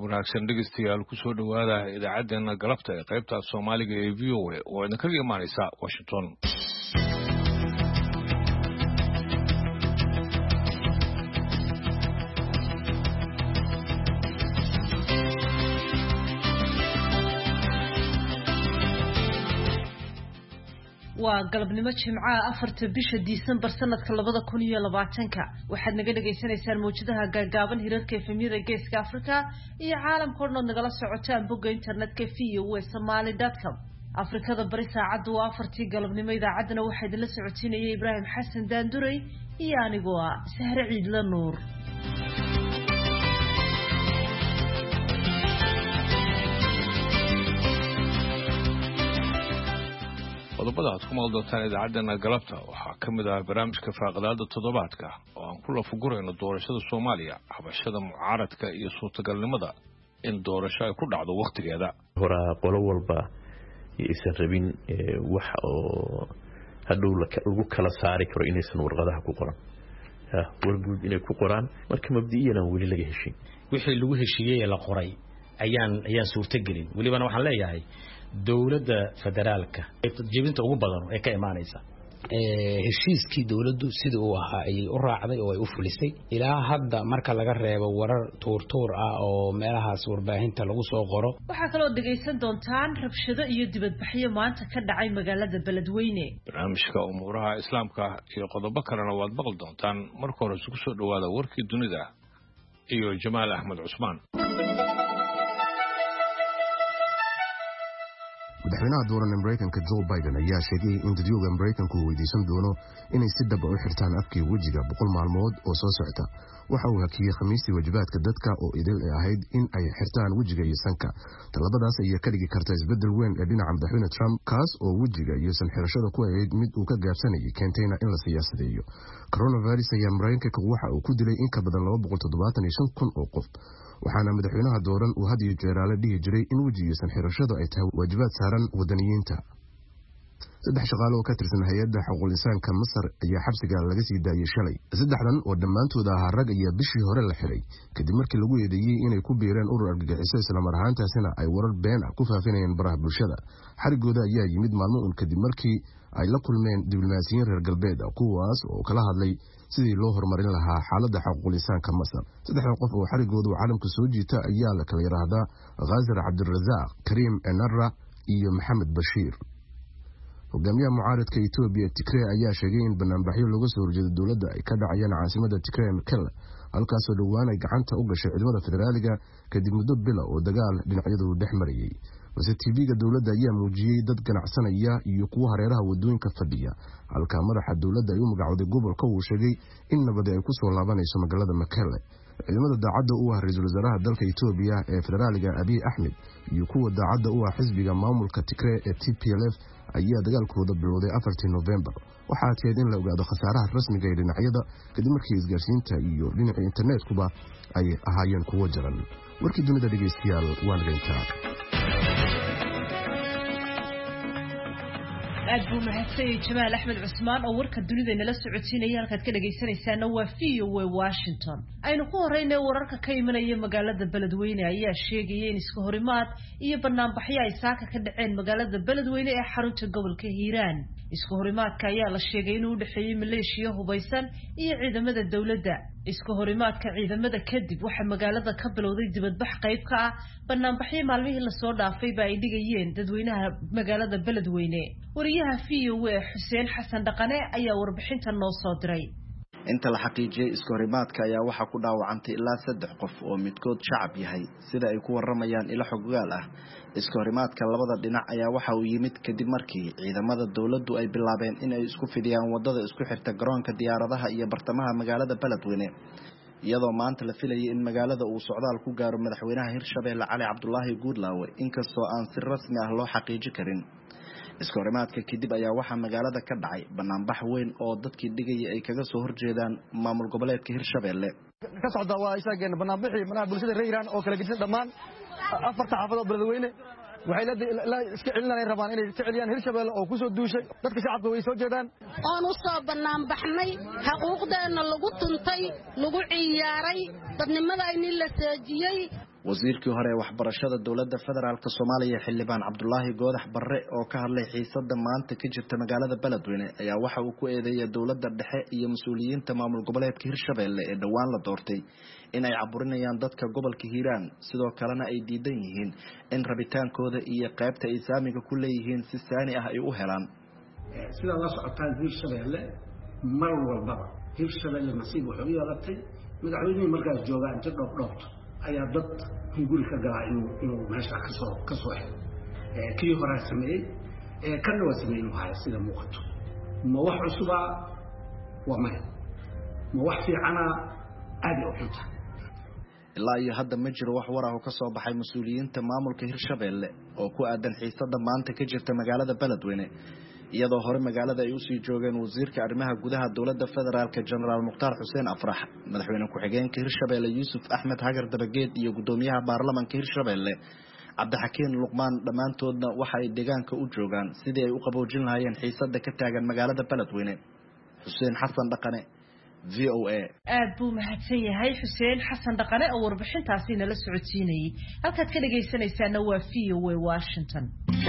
wanaagsan dhegeystayaal ku soo dhawaada idaacadeena galabta ee qaybta Soomaaliga ee VOA oo idin kaga imaanaysa Washington. waa galabnimo Jimcaha 4 bisha Diseembar sanadka 2020 waxaad naga dhageysanaysaan mowjadaha gaagaaban hirarka efemyada Geeska Afrika iyo caalamka oo dhan nagala socotaan bogga internetka voasomali.com. Afrikada bari saacadu waa 4 galabnimo idaacadana waxaa idin la socotinayay Ibraahim Xasan Daanduray iyo anigoo ah Sahre Ciidla Nuur. qodobada aad ku maqli doontaan idaacadeena galabta waxaa ka mid ah barnaamijka faaqadaada toddobaadka oo aan ku lafugurayno doorashada Soomaaliya, xabashada mucaaradka iyo suurtagalnimada in doorasho ay ku dhacdo waqtigeeda. horaa qolo walba aysan rabin wax oo hadhow lagu kala saari karo inaysan warqadaha ku qoran warguud inay ku qoraan marka mabdi'iyana weli laga heshin wixii lagu heshiiyay la qoray ayaan suurtagelin walibana waxaan leeyahay dawladda federaalka jibinta ugu badan ee ka imaanaysa heshiiskii dawladdu sida uu ahaa ay u raacday oo ay u fulisay ilaa hadda marka laga reebo warar tuurtuur ah oo meelahaas warbaahinta lagu soo qoro. waxaa kaloo dhageysan doontaan rabshado iyo dibadbaxyo maanta ka dhacay magaalada Beledweyne. barnaamijka umuuraha islaamka iyo qodobo kalena waad maqli doontaan marka hore isku soo dhawaada warkii dunida iyo Jamaal Axmed Cusmaan. madaxweynaha dooran Mareykanka Joe Biden ayaa sheegay in dadweynaha Mareykanku weydiisan doono inay si dhab ah u xirtaan afkii wajiga 100 maalmood oo soo socota. waxa uu hakiyay Khamiistii waajibaadka dadka oo idil ahayd in ay xirtaan wajiga iyo sanka. talabadaas ayaa ka dhigi karta isbedel weyn ee dhinaca madaxweyne Trump kaas oo wajiga iyo san xirashada ku ahayd mid uu ka gaabsanayay keentayna in la siyaasadeeyo. coronavirus ayaa Mareykanka waxa uu ku dilay in ka badan 275,000 oo qof. waxaana madaxweynaha dooran uu had iyo jeer la dhihi jiray in wajiga san xirashada ay tahay waajibaad saaran wadaniyiinta. 3 shaqaale oo ka tirsan hay'adda xuquuqul insaanka Masar ayaa xabsiga laga sii daayay shalay. 3dan oo dhammaantood ahaa rag ayaa bishii hore la xiray kadib markii lagu eedeeyay inay ku biireen urur argagixiso isla mar ahaantaasina ay warar been ah ku faafinayeen baraha bulshada. xarigooda ayaa yimid maalmo kadib markii ay la kulmeen diblomaasiyiin reer galbeed kuwaas oo kala hadlay sidii loo horumarin lahaa xaaladda xuquuqul insaanka Masar. 3 qof oo xarigoodu caalamka soo jiita ayaa la kala yiraahdaa Ghazir Abdulrazaq, Karim Enarra iyo Maxamed Bashiir. hogaamiyaha mucaaradka Itoobiya Tigray ayaa sheegay in banaanbaxyo looga soo horjeedo dawladda ay ka dhacayaan caasimadda Tigray Mekelle halkaas oo dhawaan ay gacanta u gashay ciidamada federaaliga kadib muddo bila oo dagaal dhinacyadu dhex marayay. balse TV-ga dawladda ayaa muujiyay dad ganacsanaya iyo kuwa hareeraha wadooyinka fadhiya halka madaxa dawladda ay u magacowday gobolka uu sheegay in nabad ay ku soo laabanayso magaalada Mekelle. ciidamada daacadda u ah ra'iisul wasaaraha dalka Itoobiya ee federaaliga Abiy Ahmed iyo kuwa daacadda u ah xisbiga maamulka Tigray ee TPLF ayaa dagaalkooda bilowday 4 November. waxaa teed in la ogaado khasaaraha rasmiga ee dhinacyada kadib markii isgaarsiinta iyo dhinaca internetkuba ay ahaayeen kuwo jaran. warkii dunida dhageystayaal waan reyntaa. aad buu mahadsanyahay Jamaal Axmed Cusmaan oo warka dunida nala socotinaya halkaad ka dhageysanaysaana waa VOA Washington. aynu ku horeynay wararka ka imanaya magaalada Beledweyne ayaa sheegaya in iska horimaad iyo banaanbaxyo ay saaka ka dhaceen magaalada Beledweyne ee xarunta gobolka Hiiraan. iska horimaadka ayaa la sheegay inuu u dhaxeeyay maleeshiyo hubeysan iyo ciidamada dawladda. iska horimaadka ciidamada kadib waxa magaalada ka bilowday dibadbax qayb ka ah banaanbaxyo maalmihii la soo dhaafay ay dhigayeen dadweynaha magaalada Beledweyne. wariyaha VOA Xuseen Xasan Dhaqane ayaa warbixintan noo soo diray. inta la xaqiijiyay iska horimaadka ayaa waxa ku dhaawacantay ilaa 3 qof oo midkood shacab yahay sida ay ku waramayaan ilo xoggaal ah. iska horimaadka labada dhinac ayaa waxa uu yimid kadib markii ciidamada dawladdu ay bilaabeen in ay isku fidiyaan wadada isku xirta garoonka diyaaradaha iyo bartamaha magaalada Beledweyne iyadoo maanta la filayay in magaalada uu socdaal ku gaaro madaxweynaha Hirshabelle Cali Cabdullaahi Guudlaawe inkastoo aan si rasmi ah loo xaqiijin karin. iska horimaadka kadib ayaa waxa magaalada ka dhacay banaanbax weyn oo dadkii dhigay ay kaga soo horjeedaan maamul goboleedka Hirshabelle. ka socda waa isaageen banaanbaxii manaha bulshada reer Hiiraan oo kala gedisan dhamaan 4 xaafado Beledweyne waxay la iska celinayaan rabaan inay iska celiyaan Hirshabelle oo ku soo duushay dadka shacabka way soo jeedaan aan u soo banaanbaxnay xuquuqdeena lagu tuntay lagu ciyaaray dadnimada in la saajiyay wasiirkii hore ee waxbarashada dowladda federaalka Soomaaliya xildhibaan Cabdullaahi Goodax Barre oo ka hadlay xiisadda maanta ka jirta magaalada Beledweyne ayaa waxa uu ku eedeeyay dowladda dhexe iyo mas'uuliyiinta maamul goboleedka Hirshabelle ee dhawaan la doortay in ay caburinayaan dadka gobolka Hiiraan sidoo kalena ay diidan yihiin in rabitaankooda iyo qaybta ay saamiga ku leeyihiin si saani ah ay u helaan sida la socotaan Hirshabelle mar walba Hirshabelle nasiib wuxuu yeelatay madaxweynaha markaas jooga inta dhowr ayaa dad guri ka galay inuu meesha ka soo helo kii hore sameeyay kan waa sameeyay waxa sida muuqato ma wax cusub waa ma wax fiicana aad u xunta ilaa iyo hadda ma jiro wax war ah oo ka soo baxay mas'uuliyiinta maamulka Hirshabelle oo ku aadan xiisadda maanta ka jirta magaalada Beledweyne iyadoo hore magaalada ay u sii joogeen wasiirka arrimaha gudaha dowladda federaalka General Mukhtar Hussein Afrax madaxweyne ku-xigeenka Hirshabelle Yusuf Ahmed Hagar Dabageed iyo gudoomiyaha baarlamaanka Hirshabelle Cabdixakiin Luqmaan dhamaantoodna waxa ay deegaanka u joogaan sidii ay u qaboojin lahaayeen xiisadda ka taagan magaalada Beledweyne Hussein Xasan Dhaqane VOA aad buu mahadsan yahay Hussein Xasan Dhaqane oo warbixintaasi nala socodsiinayay halkaad ka dhageysanaysaana waa VOA Washington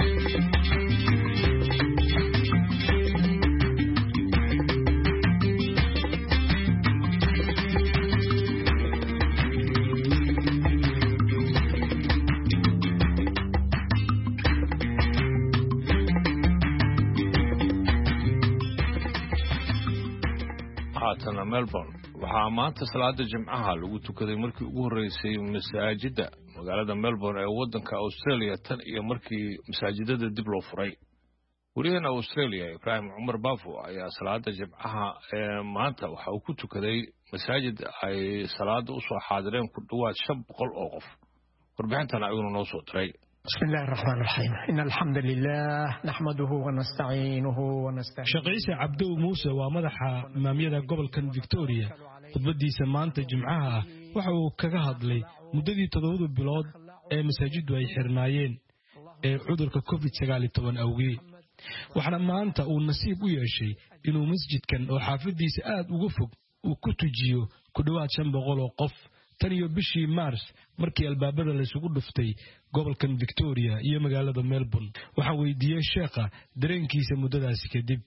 Melbourne waxaa maanta salaada jimcaha lagu tukaday markii ugu horeysay masaajida magaalada Melbourne ee wadanka Australia tan iyo markii masaajidada dib loo furay wariyaha Australia Ibrahim Umar Bafo ayaa salaada jimcaha ee maanta waxa uu ku tukaday masaajid ay salaada u soo xaadireen ku dhawaad 500 oo qof warbixintan ayuu noo soo diray بسم الله الرحمن الرحيم إن الحمد لله نحمده ونستعينه ونستهديه شيخ عيسى عبدو موسى ومدح إمامية قبل كان فيكتوريا خطبتي سمانت جمعها وحو كغا هدلي مددي تدود البلاد مساجد واي حرنايين عذرك كوفيد 19 أوغي وحنا maanta uu nasiib u yeeshay inuu masjidkan oo xaafadiisa aad uga fog uu ku tujiyo ku dhawaad 500 oo qof tan iyo bishii Mars markii albaabada la isugu dhuftay gobolkan Victoria iyo magaalada Melbourne waxa weydiiyay sheekha dareenkiisa muddadaas kadib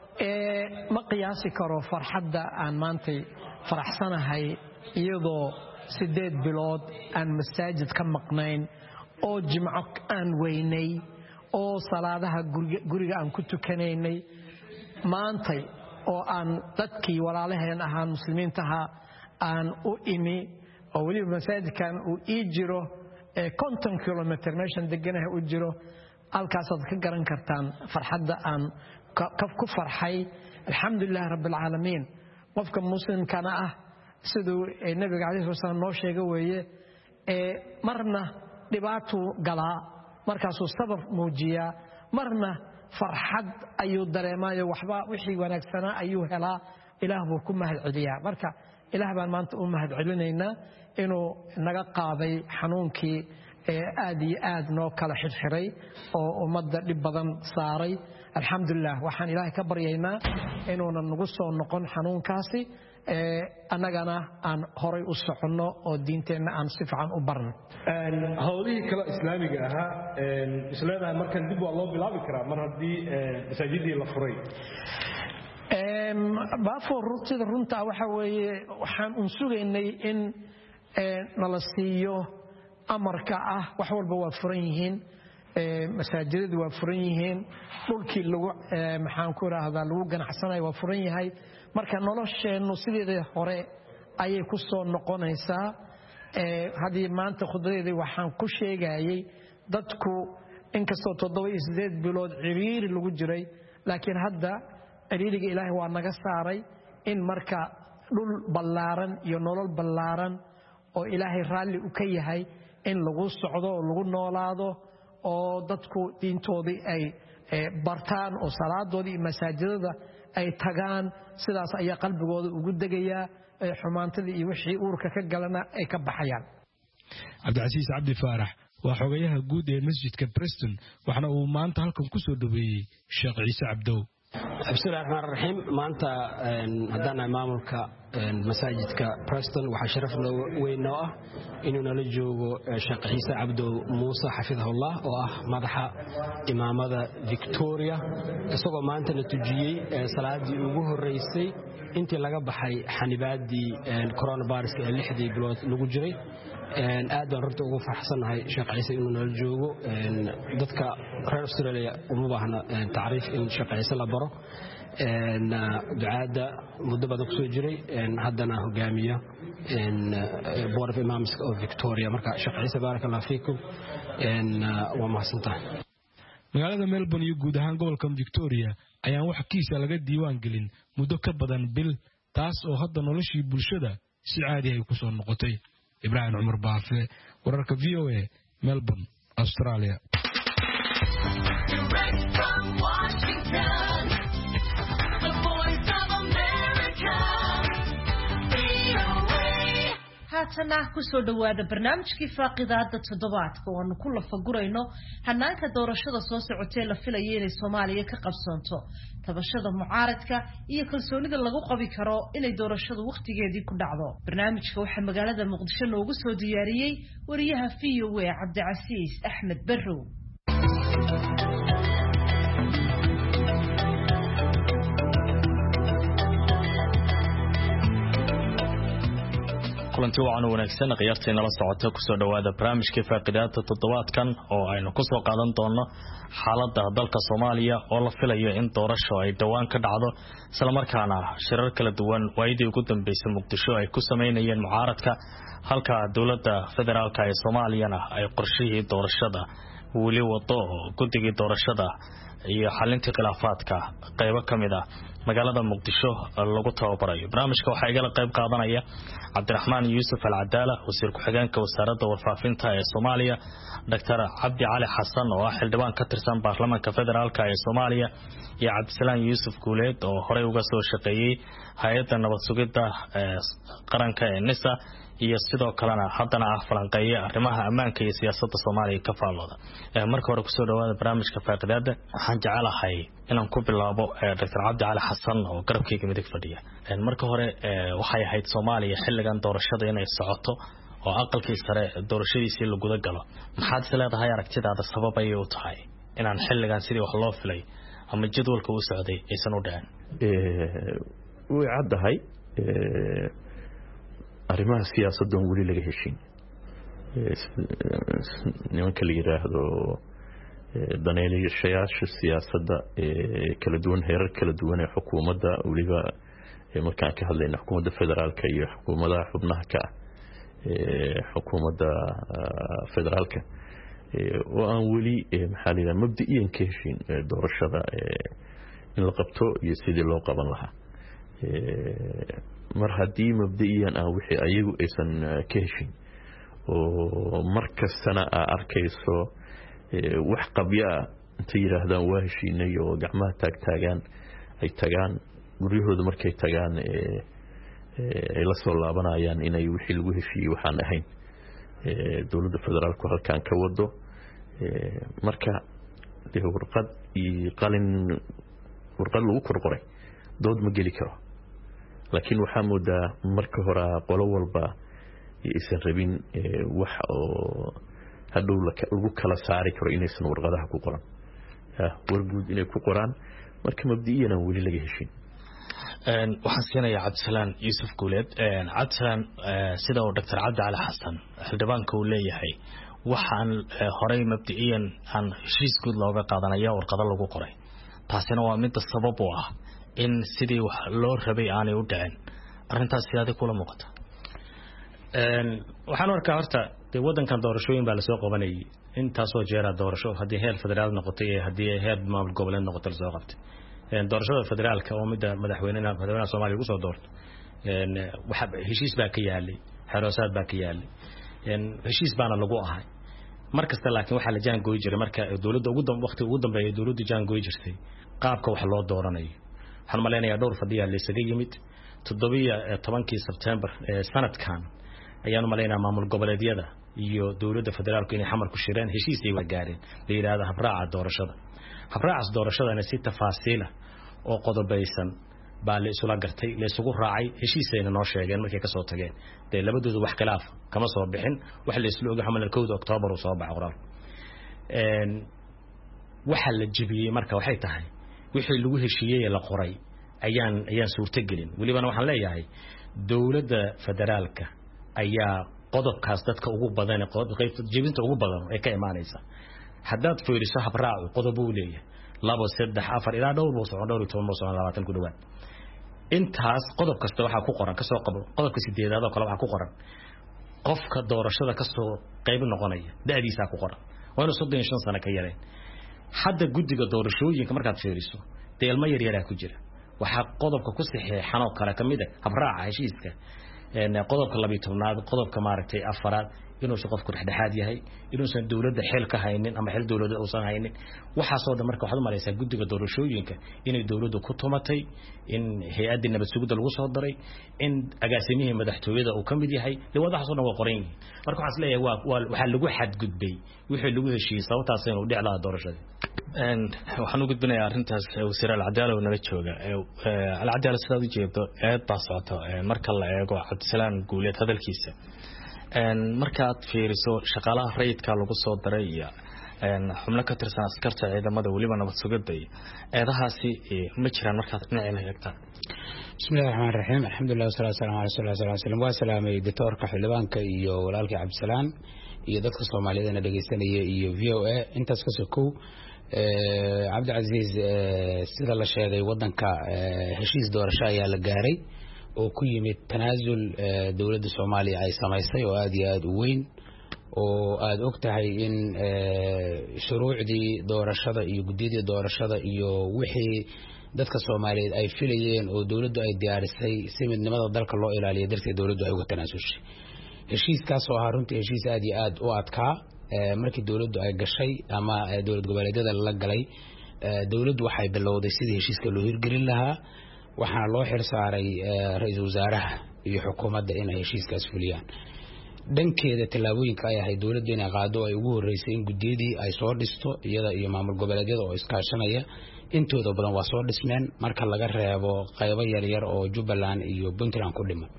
ma qiyaasi karo farxadda aan maanta faraxsanahay iyadoo 8 bilood aan masaajid ka maqnayn oo jimco aan weynay oo salaadaha guriga aan ku tukanaynay maanta oo aan dadkii walaalaheen ahaan muslimiintaha aan u imi oo wali masaajidkan uu jiro 50 kilometer meeshan deganahay u jiro halkaas aad ka garan kartaan farxadda aan ku farxay alxamdulillah rabbil alamin qofka muslimkana ah sidoo nabiga kaleey wasallam noo sheegay weeye marna dhibaato galaa markaas uu sabab muujiya marna farxad ayuu dareemayo waxba wixii wanaagsana ayuu helaa ilaah buu ku mahad celiyaa marka ilaah baan maanta u mahad celinaynaa inuu naga qaaday xanuunkii aad iyo aad noo kala xirxiray oo ummadda dhib badan saaray alxamdulillah waxaan ilaahay ka baryaynaa inuuna nagu soo noqon xanuunkaasi annagana aan horay u soconno oo diinteenna aan si fiican u barno howlihii kale islaamiga ahaa isleedahay markan dib waa loo bilaabi karaa mar haddii masaajidii la furay baafoor sida runtaa waxa weeye waxaan un sugaynay in nala siiyo amarka ah wax walba waa furan yihiin masaajidadu waa furan yihiin dhulkii lagu maxaan ku raahdaa lagu ganacsanayo waa furan yahay marka nolosheennu sideedii hore ayay ku soo noqonaysaa hadii maanta khudbadeedii waxaan ku sheegayay dadku inkastoo 7 bilood ciriiri lagu jiray laakiin hadda ciriiriga ilaahay waa naga saaray in marka dhul ballaaran iyo nolol ballaaran oo ilaahay raalli u ka yahay in lagu socdo oo lagu noolaado oo dadku diintoodii ay bartaan oo salaadoodii masaajidada ay tagaan sidaas ayaa qalbigooda ugu degayaa xumaantadii iyo wixii uurka ka galana ay ka baxayaan Cabdicasiis Cabdi Faarax waa xogayaha guud ee masjidka Preston waxana uu maanta halkan ku soo dhaweeyay Sheekh Ciise Cabdow bismillahi raxmaani raxiim maanta haddaan maamulka masaajidka Preston waxaa sharaf weyn noo ah inuu nala joogo Sheekh Ciise Cabdo Muuse xafidahullah oo ah madaxa imaamada Victoria isagoo maanta la tujiyay salaadii ugu horeysay intii laga baxay xanibaadii coronavirus ee 6 bilood lagu jiray aad baan runta ugu faraxsanahay Sheekh Ciise inuu nala joogo dadka reer Australia uma baahna taariif in Sheekh Ciise la baro ducaada muddo badan ku soo jiray haddana hogaamiya board of imams of Victoria marka Sheekh Ciise barakallahu fiikum wa mahadsantahay magaalada Melbourne iyo guud ahaan gobolka Victoria ayaan wax kiisa laga diiwaan gelin muddo ka badan bil taas oo hadda noloshii bulshada si caadi ah ku soo noqotay Ibrahim Umar Baafe wararka VOA Melbourne Australia haatana ku soo dhawaada barnaamijkii faaqidaada toddobaadka oo aanu ku lafagurayno hanaanka doorashada soo socotay la filayay inay Soomaaliya ka qabsanto tabashada mucaaradka iyo kalsoonida lagu qabi karo inay doorashadu waqtigeedii ku dhacdo barnaamijka waxa magaalada Muqdisho loogu soo diyaariyay wariyaha VOA Cabdicasiis Axmed Barrow kulanti wacan wanaagsan qiyaarteena la socota ku soo dhawaada barnaamijka faaqidaada toddobaadkan oo aynu ku soo qaadan doono xaaladda dalka Soomaaliya oo la filayo in doorasho ay dhawaan ka dhacdo isla markaana shirar kala duwan waayidii ugu dambeysay Muqdisho ay ku sameeyeen mucaaradka halka dawladda federaalka ee Soomaaliyana ay qorshihii doorashada wali wado guddiga doorashada iyo xalinta khilaafaadka qaybo kamid ah magaalada Muqdisho lagu tababarayo barnaamijka waxa ay qayb qaadanaya Cabdiraxmaan Yuusuf Al-Cadaala wasiir ku-xigeenka wasaaradda warfaafinta ee Soomaaliya Dr. Cabdi Cali Xasan oo ah xildhibaan ka tirsan baarlamaanka federaalka ee Soomaaliya iyo Cabdisalaan Yuusuf Guuleed oo horey uga soo shaqeeyay hay'adda nabad sugidda qaranka ee NISA iyo sidoo kalena haddana falanqeeya arrimaha ammaanka iyo siyaasadda Soomaaliya ka faalooda marka hore ku soo dhawaada barnaamijka faaqidaada waxaan jecelahay inaan ku bilaabo Dr. Cabdi Cali Xasan oo garabkayga midig fadhiya marka hore waxay ahayd Soomaaliya xilligan doorashada inay socoto oo aqalkii sare doorashadiisii la guda galo maxaad leedahay aragtidaada sabab ay u tahay inaan xilligan sidii wax loo filay ama jadwalka uu socday aysan u dhacin way caddahay arrimaha siyaasadda wali laga heshin nimanka la yiraahdo daneelayaasha siyaasadda kala duwan heerar kala duwan ee xukuumadda waliba markaan ka hadlayna xukuumadda federaalka iyo xukuumadaha xubnaha ka xukuumadda federaalka oo aan wali maxaa la yiraahdaa mabda'iyan ka heshin doorashada in la qabto iyo sidii loo qaban lahaa mar haddii mabda'iyan ah wixii ayagu aysan ka heshin oo markastana arkayso wax qabya inta yiraahdaan waa heshiinay oo gacmaha taagtaagaan ay tagaan guryahooda markay tagaan ay la soo laabanayaan inay wixii lagu heshiiyey waxaan ahayn dawladda federaalku halkan ka wado marka warqad iyo qalin warqad lagu korqoray dood ma geli karo laakiin waxaa moodaa marka hore qolo walba aysan rabin wax oo hadhow lagu kala saari karo inaysan warqadaha ku qoran warguud inay ku qoraan marka mabdi'iyana weli laga heshin waxaan siinayaa Cabdisalaan Yuusuf Guuleed Cabdisalaan sida uu Dr. Cabdi Cali Xasan xildhibaanka uu leeyahay waxaan horey mabdi'iyan aan heshiis guud looga qaadanaya warqado lagu qoray taasina waa mid sabab u ah in sidii wax loo rabay aanay u dhicin arintaas sidaad kula muuqata waxaan arkaa horta wadankan doorashooyin baa la soo qabanayay intaasoo jeera doorasho hadii heer federaal noqotay iyo hadii heer maamul goboleed noqotay la soo qabtay doorashada federaalka oo midda madaxweynaha Soomaaliya ugu soo doortay waxa heshiis baa ka yaalay xaroosaad baa ka yaalay heshiis baana lagu ahay markasta laakiin waxa la jaan gooy jiray marka dawladda waqti ugu dambeeyay dawladdu jaan gooy jirtay qaabka wax loo dooranayo waxaan maleynayaa dhowr fadhiya la isaga yimid 17 September sanadkan ayaan maleynayaa maamul goboleedyada iyo dawladda federaalku inay xamar ku shireen heshiis ay gaareen la yiraahdo habraaca doorashada habraaca doorashadana si tafaasiil oo qodobaysan baa la isula gartay la isugu raacay heshiisayna noo sheegeen markay ka soo tageen de labadoodu wax khilaaf kama soo bixin wax la isla ogaa xamal 1 Oktoobar oo soo baxay qoraal waxa la jibiyay marka waxay tahay wixii lagu heshiiyay la qoray ayaan suurta gelin waliba waxaan leeyahay dawladda federaalka ayaa qodobkaas dadka ugu badan qaybta jibinta ugu badan ee ka imaanaysa haddaad fiiriso habraacu qodob uu leeyahay 2 3 4 ilaa dhowr boos oo dhowr 10 boos oo 20 ku dhawaad intaas qodob kasta waxa ku qoran ka soo qabo qodobka 8aad oo kale waxa ku qoran qofka doorashada ka soo qayb noqonaya da'diisa ku qoran waa 35 sano ka yareen hadda guddiga doorashooyinka markaad fiiriso deelma yar ku jira waxa qodobka ku saxeexan oo kale kamid ah habraaca heshiiska qodobka 12aad qodobka maaragtay afaraad inuu qofku dhexdhexaad yahay inuusan dawladda xil ka haynin ama xil dawladda uusan haynin waxa soo dhan marka waxaad maraysaa guddiga doorashooyinka inay dawladdu ku tumatay in hay'adda nabad sugidda lagu soo daray in agaasimihii madaxtooyada uu kamid yahay wadaxaas oo dhan waa qoran yihiin marka waxaan leeyahay waxa lagu xadgudbay wixii lagu heshiiyay sababtaas inuu dhiclaa doorashada waxaan u gudbinayaa arintaas wasiir Al-Cadaala oo nala jooga Al-Cadaala sidaad u jeedo eed baa socota marka la eego Cabdisalaan Guuleed hadalkiisa markaad fiiriso shaqaalaha rayidka lagu soo daray iyo xubno ka tirsan askarta ciidamada waliba nabad sugidda eedahaasi ma jiraan markaad dhinacina eegtaan bismillahir rahmaanir rahiim alxamdulillahi wassalatu wassalamu ala rasuulillahi sallallahu alayhi wasallam wa salaamay doctorka xildhibaanka iyo walaalkii Cabdisalaan iyo dadka Soomaaliyeed ee dhageysanaya iyo VOA intaas ka soo kow Cabdicaziz sida la sheegay wadanka heshiis doorasho ayaa la gaaray oo ku yimid tanaasul dawladda Soomaaliya ay samaysay oo aad iyo aad u weyn oo aad ogtahay in shuruucdii doorashada iyo guddiyada doorashada iyo wixii dadka Soomaaliyeed ay filayeen oo dawladdu ay diyaarisay si midnimada dalka loo ilaaliyo darteed dawladdu ay uga tanaasushay heshiiskaas oo runtii heshiis aad iyo aad u adkaa markii dawladdu ay gashay ama dawlad goboleedyada la galay dawladdu waxay bilowday sidii heshiiska loo hirgelin lahaa waxaana loo xil saaray ra'iisul wasaaraha iyo xukuumadda inay heshiiskaas fuliyaan dhankeeda talaabooyinka ay ahayd dawladda inay qaado ay ugu horeysay in guddiyadii ay soo dhisto iyada iyo maamul goboleedyada oo iskaashanaya intooda badan waa soo dhismeen marka laga reebo qaybo yar oo Jubbaland iyo Puntland ku dhiman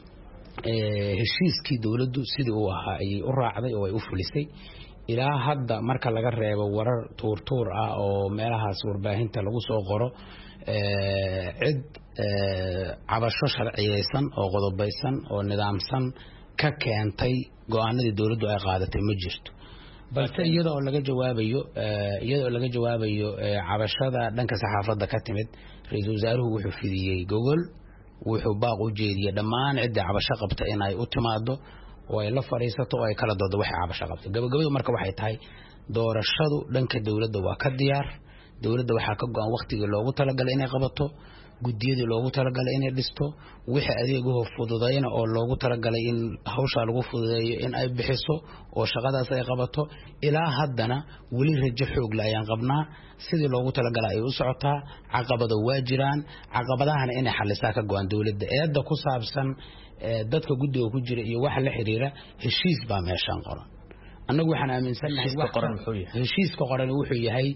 heshiiskii dawladdu sidii uu ahaa ay u raacday oo ay u fulisay ilaa hadda marka laga reebo warar tuur ah oo meelahaas warbaahinta lagu soo qoro cid cabasho sharciyeysan oo qodobaysan oo nidaamsan ka keentay go'aanadii dawladdu ay qaadatay ma jirto balse iyadoo laga jawaabayo cabashada dhanka saxaafadda ka timid ra'iisul wasaaruhu wuxuu fidiyay gogol wuxuu baaq u jeediyay dhammaan cidda cabasho qabta in ay u timaado oo ay la fariisato oo ay kala doodo waxa cabasho qabto gabagabadu marka waxay tahay doorashadu dhanka dawladda waa ka diyaar dawladda waxa ka go'an waqtigii loogu talagalay inay qabato guddiyadii loogu talagalay inay dhisto wixii adeeguhu fududayna oo loogu talagalay in hawsha lagu fududeeyo in ay bixiso oo shaqadaas ay qabato ilaa haddana weli rajo xoog la ayaan qabnaa sidii loogu talagalay ay u socotaa caqabado waa jiraan caqabadahana inay xalisaa ka go'an dawladda eedda ku saabsan dadka guddiga ku jira iyo waxa la xiriira heshiis baa meeshan qoran annagu waxaan aaminsanahay heshiiska qoran wuxuu yahay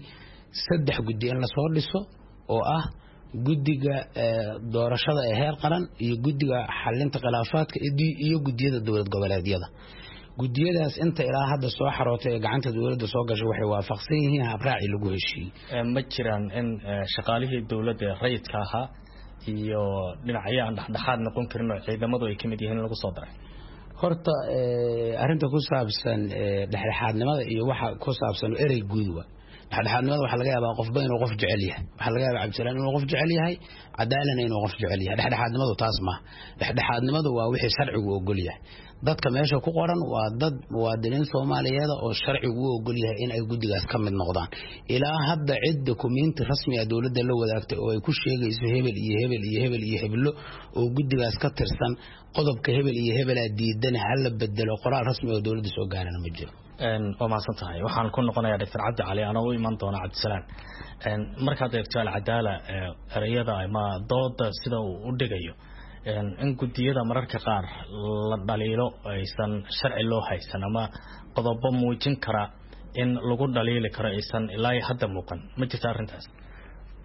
3 guddi in la soo dhiso oo ah guddiga doorashada ee heer qaran iyo guddiga xalinta khilaafaadka iyo guddiyada dawlad goboleedyada guddiyadaas inta ilaa hadda soo xarootay gacanta dawladda soo gashay waxay waafaqsan yihiin habraaci lagu heshiiyay ma jiraan in shaqaalihii dawladda rayidka ahaa iyo dhinacyo aan dhexdhexaad noqon karin oo ciidamadu ay kamid yihiin lagu soo daray horta arinta ku saabsan dhexdhexaadnimada iyo waxa ku saabsan erey guud waa dhexdhexaadnimada waxa laga yaabaa qofba inuu qof jecel yahay waxa laga yaabaa Cabdisalaan inuu qof jecel yahay Cadaalana inuu qof jecel yahay dhexdhexaadnimadu taas ma dhexdhexaadnimadu waa wixii sharcigu ogol yahay dadka meesha ku qoran waa dad muwaadiniin Soomaaliyeed oo sharcigu ogol yahay in ay guddigaas ka mid noqdaan ilaa hadda cid dokumenti rasmi ah dawladda la wadaagtay oo ay ku sheegayso hebel iyo hebel iyo hebel iyo heblo oo guddigaas ka tirsan qodobka hebel iyo hebel diidan hal la bedelo qoraal rasmi oo dawladda soo gaarana ma jiro oo maasan tahay waxaan ku noqonayaa Dr. Cabdi Cali ana u iman doona Cabdisalaan markaad eegto Al-Cadaala erayada ama dooda sida uu u dhigayo in guddiyada mararka qaar la dhaliilo aysan sharci loo haysan ama qodobo muujin kara in lagu dhaliili karo aysan ilaa hadda muuqan ma jirto arrintaas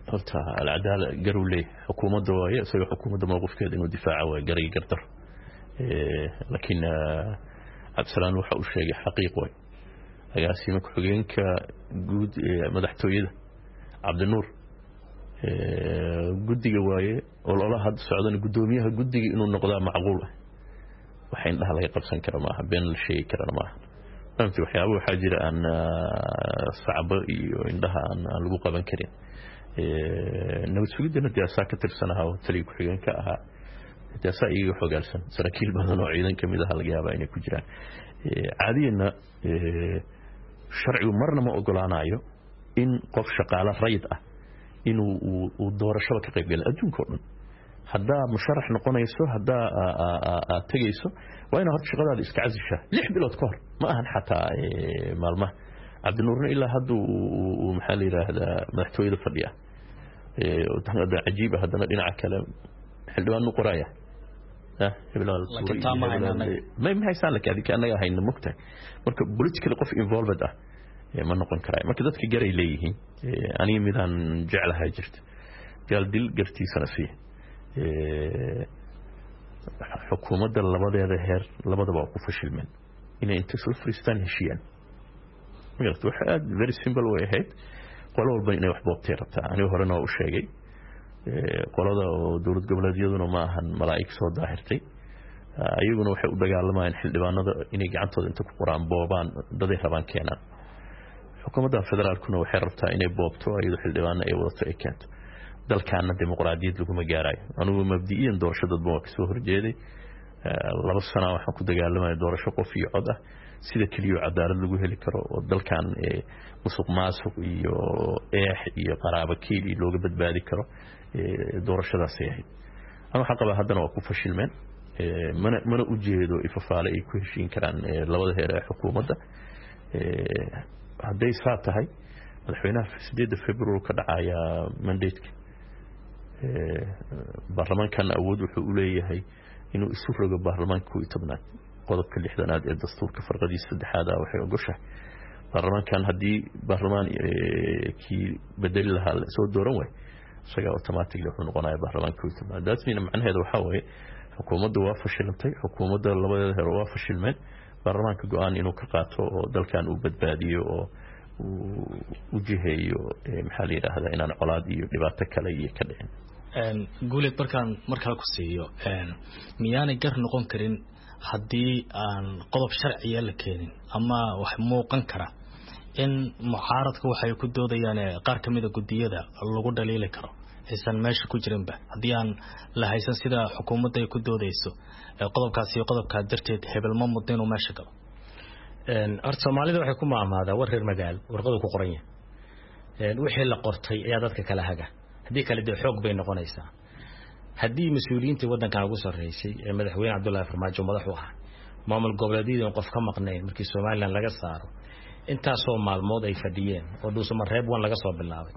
horta alcadaala garow leh xukuumadda waaye isaga xukuumadda mowqifkeeda inuu difaaca waa garay gardar laakiin cabdisalaan waxa uu sheegay xaqiiq way agaasima ku-xigeenka guud ee madaxtooyada cabdinuur guddiga waaye ololaha hadda socdana guddoomiyaha guddiga inuu noqdaa macquul ah waxa indhaha laga qabsan kara maaha been la sheegi karana maaha maanta waxyaabo waxaa jira aan sacbo iyo indhaha aan lagu qaban karin nabad sugidana diyaasaa ka tirsanaha oo taliya ku-xigeenka ahaa diyaasaa iyaga xogaalsan saraakiil badan oo ciidan kamid aha laga yaabaa inay ku jiraan caadiyana sharcigu marna ma ogolaanayo in qof shaqaale rayid ah inuu uu doorashada ka qayb galin adduunka oo dhan haddaa musharax noqonayso haddaa aad tegayso waa inaad horta shaqadaada iska casishaa 6 bilood ka hor ma ahan xataa maalmaha cabdinuurna ilaa hadda uu maxaa la yiraahdaa madaxtooyada fadhiya hadda cajiib haddana dhinaca kale xildhibaan qoraya ma haysan laka adika anaga hayna mugta marka political qof involved ah ma noqon karay marka dadka garay leeyihiin aniga midaan jeclahay jirta gal dil gartiisana si xukuumadda labadeeda heer labadaba ku fashilmeen inay inta soo fristaan heshiiyaan marka waxa aad very simple way ahayd qolo walba inay wax boobtay rabtaa aniga horena u sheegay qolada dowlad goboleedyaduna ma ahan malaa'ig soo daahirtay ayaguna waxay u dagaalamayaan xildhibaanada inay gacantooda inta ku qoraan boobaan daday rabaan keenaan xukuumadda federaalkuna waxay rabtaa inay boobto ayadoo xildhibaano ay wadato ay keento dalkaana dimuqraadiyad laguma gaarayo anugu mabdi'iyan doorasho dadba waa kasoo horjeeday 2 sano waxaan ku dagaalamay doorasho qof iyo cod ah sida kaliya cadaalad lagu heli karo oo dalkan musuq maasuq iyo eex iyo qaraabo kiili looga badbaadi karo doorashadaas ay ahayd ama xaqaba haddana waa ku fashilmeen mana u jeedo ifafaale ay ku heshiin karaan labada heer ee xukuumadda hadday saa tahay madaxweynaha 8 February ka dhacaya mandate baarlamaankan awood wuxuu u leeyahay inuu isu rogo baarlamaanka 17 qodobka 6aad ee dastuurka farqadiisa 3aad waxay ogoshahay baarlamaankan hadii baarlamaan ki bedel lahaa soo dooran way isaga automatic wuxuu noqonayaa baarlamaanka 17 daasina macnaheedu waxa weeye xukuumaddu waa fashilantay xukuumadda labadeeda heer waa fashilmeen baarlamaanka go'aan inuu ka qaato oo dalkan uu badbaadiyo oo u jiheeyo maxaa la yiraahdaa inaan colaad iyo dhibaato kale iyo ka dhicin guuleed markaan ku siiyo miyaanay gar noqon karin haddii aan qodob sharciya la keenin ama wax muuqan kara in mucaaradka waxay ku doodayaan qaar ka mid ah gudiyada lagu dhaliili karo aysan meesha ku jirinba haddii aan la haysan sida xukuumadda ay ku doodayso qodobkaasi iyo qodobka darteed hebel ma muddo inuu meesha galo horta Soomaalida waxay ku maamaadaa war reer magaal warqadu ku qoran yahay wixii la qortay ayaa dadka kala haga hadii kale dee xoog bay noqonaysaa haddii mas'uuliyiinta waddanka ugu sareysay ee madaxweyne Cabdullaahi Farmaajo madaxu ah maamul goboleedyada qof ka maqneen markii Soomaaliland laga saaro intaasoo maalmood ay fadhiyeen oo dhuusamareeb wan laga soo bilaabay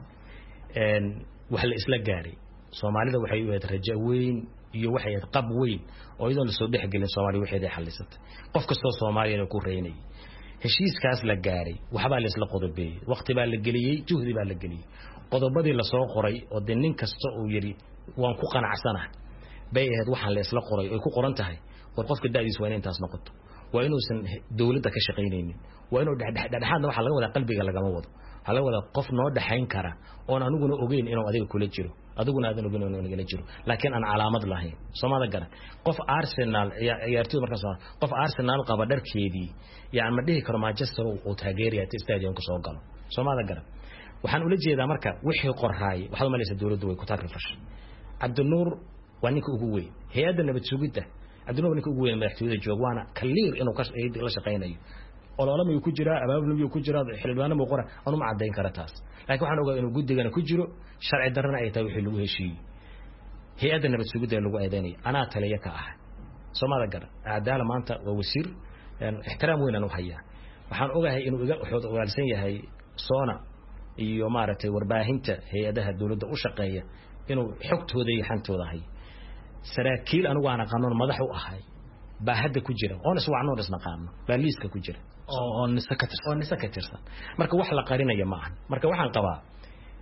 wax la isla gaaray Soomaalida waxay u ahayd rajo weyn iyo waxay ahayd qab weyn oo idan la soo dhexgelin Soomaaliya waxay ay xalisatay qof kastoo Soomaaliyeed ku reynay heshiiskaas la gaaray waxba la isla qodobeeyay waqti baa la geliyay juhdi baa la geliyay qodobadii la soo qoray oo nin kasta uu yiri waan ku qanacsanahay bay ahayd waxaan la isla qoray oo ku qoran tahay war qofka daadiis waa intaas noqoto waa inuusan dawladda ka shaqeynaynin waa inuu dhexdhexaadna waxa laga wada qalbiga laga wado waxa laga wada qof noo dhaxayn kara oo aniguna ogeyn inuu adiga kula jiro adiguna aadan ogeyn inuu aniga jiro laakiin aan calaamad lahayn Soomaalida garan qof Arsenal ciyaartoy markaas qof Arsenal qaba dharkeedii yaan ma dhihi karo Manchester oo taageeriya stadiumka soo galo Soomaalida garan waxaan ula jeedaa marka wixii qorraay waxa ma leeyahay dawladdu way ku taariifashay Cabdinuur waa ninka ugu weyn hay'adda nabad sugidda Cabdinuur ninka ugu weyn madaxtooyada joogwaana kaliir inuu ka la shaqeynayo ololama ku jira abaabul ku jira xildhibaano ma qora anu ma cadeyn kara taas laakiin waxaan ogaa inuu guddigana ku jiro sharci darrana ay tahay wixii lagu heshiiyay hay'adda nabad sugidda lagu eedeynay ana taliya ka ah Soomaalida garan aadaala maanta waa wasiir ixtiraam weyn anu hayaa waxaan ogahay inuu iga ogaalsan yahay soona iyo maaragtay warbaahinta hay'adaha dawladda u shaqeeya inuu xogtooda iyo xantooda hay saraakiil anigu aan aqoon madax u ahay baa hadda ku jira oo iswacnoo isnaqaano baa liiska ku jira oo nisa ka tirsan marka wax la qarinayo ma ahan marka waxaan qabaa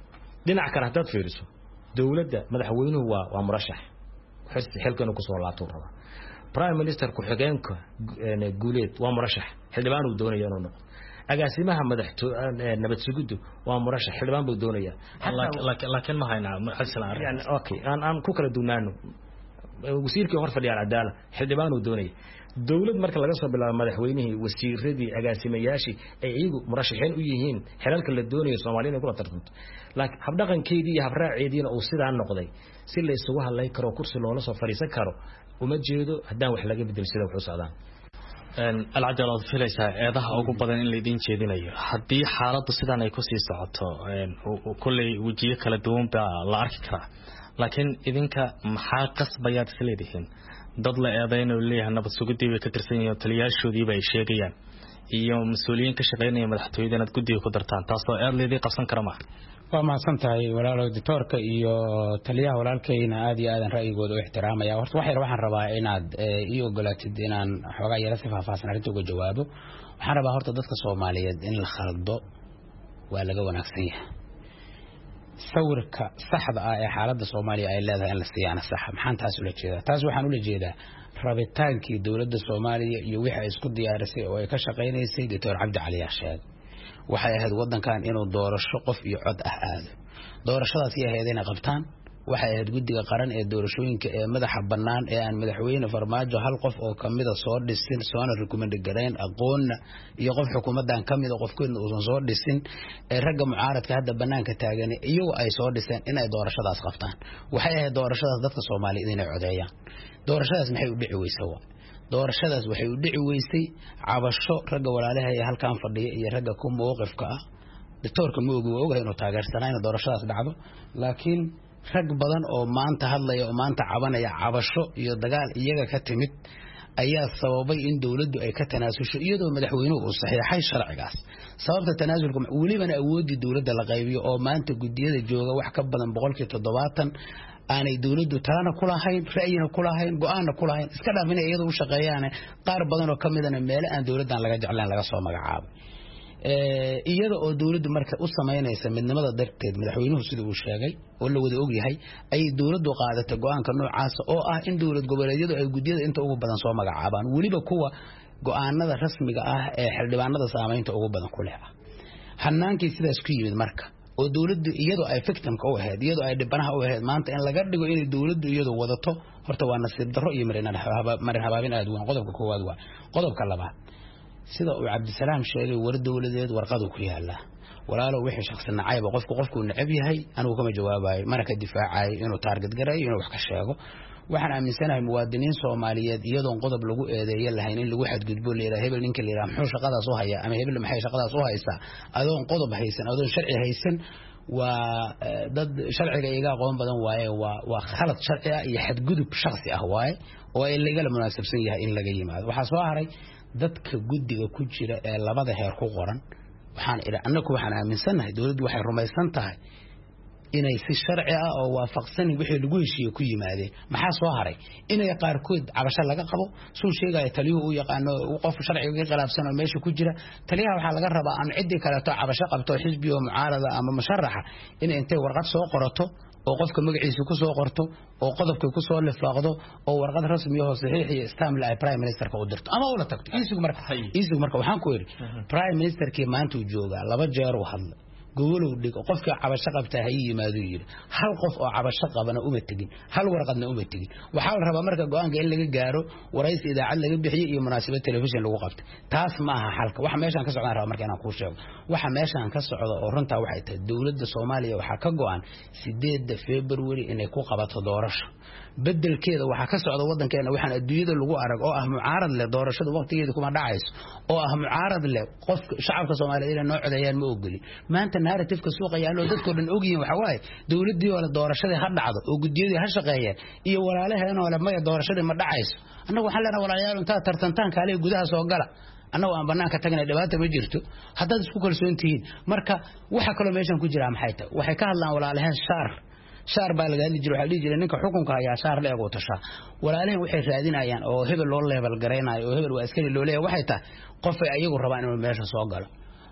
dhinac kale hadaad fiiriso dawladda madaxweynuhu waa murashax xilkan ku soo laabto raba prime minister ku xigeenka guuleed waa murashax xildhibaan uu doonayo inuu noqdo agaasimaha nabad sugiddu waa murashax xildhibaan buu doonaya laakiin ma hayna yani okay aan ku kala duunaano wasiirkii hor fadhiya cadaalad xildhibaan uu doonaya dawlad marka laga soo bilaabo madaxweynihii wasiiradii agaasimayaashii ay iyagu murashaxiin u yihiin xelalka la doonayo Soomaaliya inay ku tartanto laakiin habdhaqankeedii iyo habraaceediina uu sidaa noqday si la isugu hadlay karo kursi loola soo fariisan karo uma jeedo haddaan wax laga bedel sida wuxuu socdaan العجلة في ليس هذا أقول بدن اللي دين جدينية حدي حالة بسيطة يكون سيساعته وكل وجيه كلا دوم بالعرك كرا لكن إذن كمحاقص بيات سليدهن ضد لأذين اللي هن بتسوقدي وكترسين يتلياش شو دي بيشيقيان يوم مسؤولين كشغلين يوم الحتويدنا تقدي وقدرتان تصل أرلي ذي قصن كرما وما سنتهي ولا لو دكتورك iyo taliyaha walaalkayna aad iyo aadan ra'yigooda u ixtiraamaya horta waxaan rabaa inaad iyo ogolaatid inaan xogaa yara si faahfaahsan arinta uga jawaabo waxaan rabaa horta dadka Soomaaliyeed in la khaldo waa laga wanaagsan yahay sawirka saxda ah ee xaaladda Soomaaliya ay leedahay in la siiyana sax maxaan taas ula jeedaa taas waxaan ula jeedaa rabitaankii dawladda Soomaaliya iyo wixii ay isku diyaarisay oo ay ka shaqeynaysay Dr. Cabdi Cali Yaasheed waxay ahayd wadankan inuu doorasho qof iyo cod ah aado doorashadaas ay ahayd inay qabtaan waxay ahayd guddiga qaran ee doorashooyinka ee madaxa bannaan ee aan madaxweyne Farmaajo hal qof oo kamida soo dhisin soona recommend gareyn aqoon iyo qof xukuumadan kamida qofkeedna uu soo dhisin ee ragga mucaaradka hadda banaanka taagan iyagu ay soo dhiseen inay doorashadaas qabtaan waxay ahayd doorashadaas dadka Soomaaliyeed inay codeeyaan doorashadaas maxay u dhici weysay doorashadaas waxay u dhici weysay cabasho ragga walaalaha ee halkaan fadhiya iyo ragga ku mowqifka ah doctorka moogu waa ogahay inuu taageersanayna doorashadaas dhacdo laakiin rag badan oo maanta hadlaya oo maanta cabanaya cabasho iyo dagaal iyaga ka timid ayaa sababay in dawladdu ay ka tanaasusho iyadoo madaxweynuhu uu saxiixay sharcigaas sababta tanaasulka waliba awoodii dawladda la qaybiyo oo maanta gudiyada jooga wax ka badan 70% aanay dawladdu talana ku lahayn ra'yina ku lahayn go'aanna ku lahayn iska dhaafin iyadoo u shaqeeyaan qaar badan oo kamidana meel aan dawladdan laga jeclaan laga soo magacaabo iyada oo dawladdu marka u sameynaysa midnimada darteed madaxweynuhu sida uu sheegay oo la wada og yahay ay dawladdu qaadatay go'aanka noocaas oo ah in dawlad goboleedyadu ay gudiyada inta ugu badan soo magacaabaan waliba kuwa go'aanada rasmiga ah ee xildhibaanada saameynta ugu badan ku leh hanaankii sidaas ku yimid marka oo dawladdu iyadoo ay victimka u ahayd iyadoo ay dhibanaha u ahayd maanta in laga dhigo in dawladdu iyadoo wadato horta waa nasiib darro iyo marin habaabin aad weyn qodobka koowaad waa qodobka labaad sida uu Cabdisalaam sheegay war dawladeed warqadu ku yaala walaalo wixii shakhsi nacayba qofku nacab yahay anigu kama jawaabayo marka difaacay inuu target garay inuu wax ka sheego waxaan aaminsanahay muwaadiniin Soomaaliyeed iyadoo qodob lagu eedeeyay lahayn in lagu xadgudbo leeyahay hebel ninka leeyahay muxuu shaqadaas u haya ama hebel maxay shaqadaas u haysaa adoon qodob haysan adoon sharci haysan waa dad sharciga iga aqoon badan waaye waa khalad sharci ah iyo xadgudub shakhsi ah waaye oo ay laga munaasabsan yahay in laga yimaado waxa soo haray dadka guddiga ku jira ee labada heer ku qoran waxaan aaminsanahay dawladdu waxay rumaysan tahay inay si sharci ah oo waafaqsan wixii lagu heshiiyay ku yimaadeen maxaa soo haray inay qaarkood cabasho laga qabo soo sheegay taliyuhu uu yaqaano qof sharciga khilaafsan oo meesha ku jira taliyaha waxa laga rabaa aan cidii kale to cabasho qabto xisbi oo mucaarada ama musharaxa in intay warqad soo qorato oo qofka magaciisa ku soo qorto oo qodobka ku soo lifaaqdo oo warqad rasmi ah oo saxiix iyo stamp la prime minister ka u dirto ama ula tagto isugu marka waxaan ku yiri prime minister kii maanta uu jooga laba jeer uu hadlay gobolow dhigo qofka cabasho qabta hay yimaado yiri hal qof oo cabasho qabana uma tagin hal warqadna uma tagin waxa la rabaa marka go'aanka in laga gaaro waraysi idaacad laga bixiyo iyo munaasabad television lagu qabto taas ma aha halka waxa meeshan ka socdaan rabaa marka inaan ku sheego waxa meeshan ka socdo oo runta waxay tahay dawladda Soomaaliya waxa ka go'an 8 February inay ku qabato doorasho bedelkeeda waxa ka socda wadankeena waxaan adduunyada lagu arag oo ah mucaarad leh doorashada waqtigeeda kuma dhacayso oo ah mucaarad leh qof shacabka Soomaaliyeed inay codeeyaan ma ogoli maanta narrative-ka suuqa yaalo dadku dhan ogyihiin waxa waaye dawladdii oo doorashada ha dhacdo oo gudiyadii ha shaqeeyeen iyo walaalaheena oo ma doorashada ma dhacayso annagu waxaan leenahay walaalayaal inta tartantaan kale gudaha soo gala annagu aan banaanka tagnay dhibaato ma jirto haddaad isku kalsoon tihiin marka waxa kale meeshan ku jira maxay tahay waxay ka hadlaan walaalaheen shaar baa laga hadli jiray waxa la jiray ninka xukunka ayaa shaar la eego tasha walaalaheen waxay raadinayaan oo hebel loo level gareynayo oo hebel waa askari loo leeyahay waxay tahay qof ay ayagu rabaan inuu meesha soo galo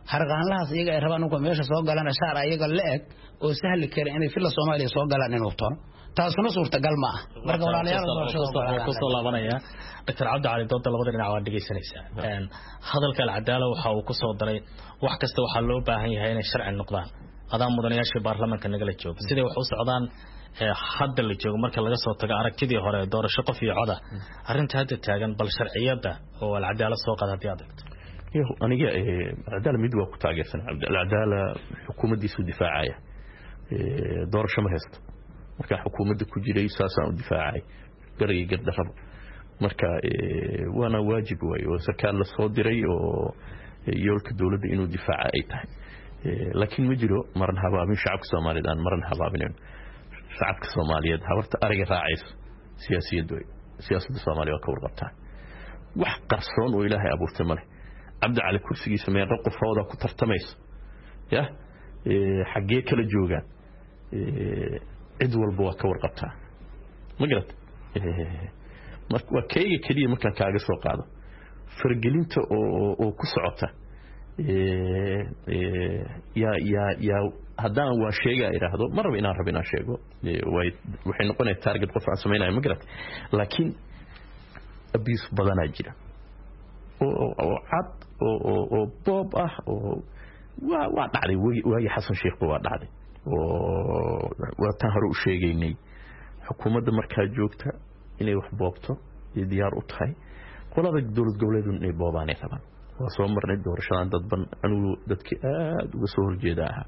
harqaanlahaas iyaga ay rabaan inuu meesha soo galaan shaar ayaga leeg oo sahli kara inay filla Soomaaliya soo galaan inuu tono taasuna suurtagal ma ah marka walaalayaal ku soo laabanaya Dr. Cabdi Cali dood labada dhinac waa dhageysanaysa hadalka al-cadaalad waxa uu ku soo daray wax kasta waxa loo baahan yahay inay sharci noqdaan adaan mudanayaasha baarlamaanka nagala jooga sidee wax u socdaan hadda la joogo marka laga soo tago aragtidii hore doorasho qof iyo cod arinta hadda taagan bal sharciyada oo al-cadaalad soo qaaday adeegto aniga al-cadaalad mid waa ku taageersan al-cadaalad xukuumaddiisu difaacaya doorasho ma haysto marka xukuumadda ku jiray saasaan u difaacay garay gardarraba marka waana waajib way oo sarkaal la soo diray oo yoolka dawladda inuu difaaca ay tahay laakiin ma jiro maran habaabin shacabka Soomaaliyeed aan maran habaabinayn shacabka Soomaaliyeed habarta ariga raacayso siyaasadda Soomaaliya ka warqabtaa wax qarsoon oo Ilaahay abuurtay male Cabdi Cali kursigiisa meel qofooda ku tartamayso xagee kala joogaan cid walba waa ka warqabtaa ma garad marka waa kayga kaliya marka kaaga soo qaado fargelinta oo ku socota ya haddaan waa sheega iraahdo marba inaan rabo inaan sheego waxay noqonaysaa target qof aan sameeyay ma garad laakiin abuse badanaa jira oo cad oo bob ah oo waa dhacday waagi Xasan Sheekh waa dhacday oo waa tan hore u sheegaynay xukuumadda markaa joogta inay wax boobto diyaar u tahay qolada dawlad goboleedu inay boobaanay rabaan waa soo marnay doorashadan dadban anigu dadkii aad uga soo horjeeda aha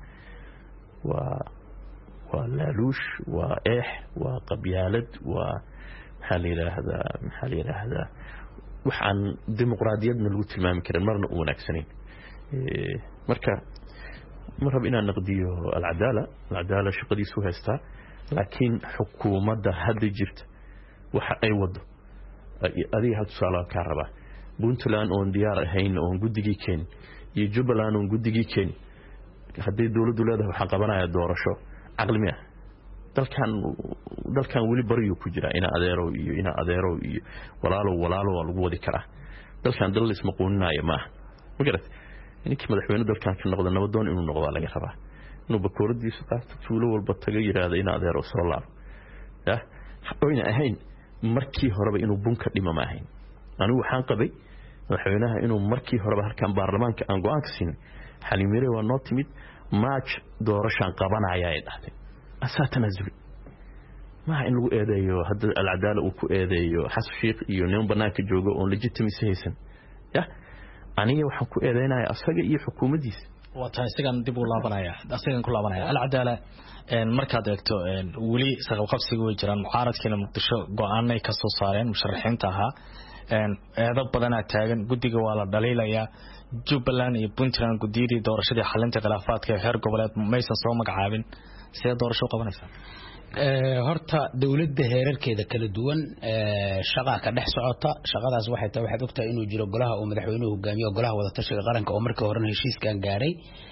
waa laaluush waa waa qabyaalad waa maxaa la yiraahdaa waxaan dimuqraadiyadna lagu tilmaami karin marna u wanaagsaneyn marka marab inaan naqdiyo al-cadaalad shaqadiisu haystaa laakiin xukuumadda hadda jirta waxa ay wado adiga hal tusaale ka rabaa Puntland oo diyaar ahayn oo guddigii keen iyo Jubbaland oo guddigii keen haddii dawladdu leedahay waxa qabanaya doorasho aqlimi ah dalkan wali bariyo ku jira ina adeero iyo walaalo lagu wadi karaa dalkan dal isma qooninayo ma magarad inkii madaxweyne dalkan ka noqdo nabadoon inuu noqdo laga rabaa inuu bakooradiisa qaato tuulo walba taga yiraahdo ina adeero soo laabo oyna ahayn markii horeba inuu bunka dhima ma ahayn anigu waxaan qabay madaxweynaha inuu markii horeba halkan baarlamaanka aan go'aan ka siin xaliimire waa noo timid match doorashan qabanaya ay dhahtay asaatanazul ma in lagu eedeeyo hadda al-cadaalad uu ku eedeeyo Xasan Sheekh iyo nin banaanka joogo oo legitimacy haysan aniga waxaan ku eedeynayaa asaga iyo xukuumaddiisa waa tahay isagan dib u laabanaya asagan ku laabanaya al-cadaalad markaad eegto wali saqab-qabsiga way jiraan mucaaradkeena Muqdisho go'aanay ka soo saareen musharaxiinta ahaa eedo badan taagan guddiga waa la dhaliilaya Jubbaland iyo Puntland gudiyadii doorashadii xalinta khilaafaadka heer goboleed maysan soo magacaabin sidee doorasho qabanaysaa horta dawladda heerarkeeda kala duwan shaqa ka dhex socota shaqadaas waxay tahay waxaad ogtahay inuu jiro golaha oo madaxweynuhu hogaamiyo golaha wada tashiga qaranka oo markii hore heshiiskan gaaray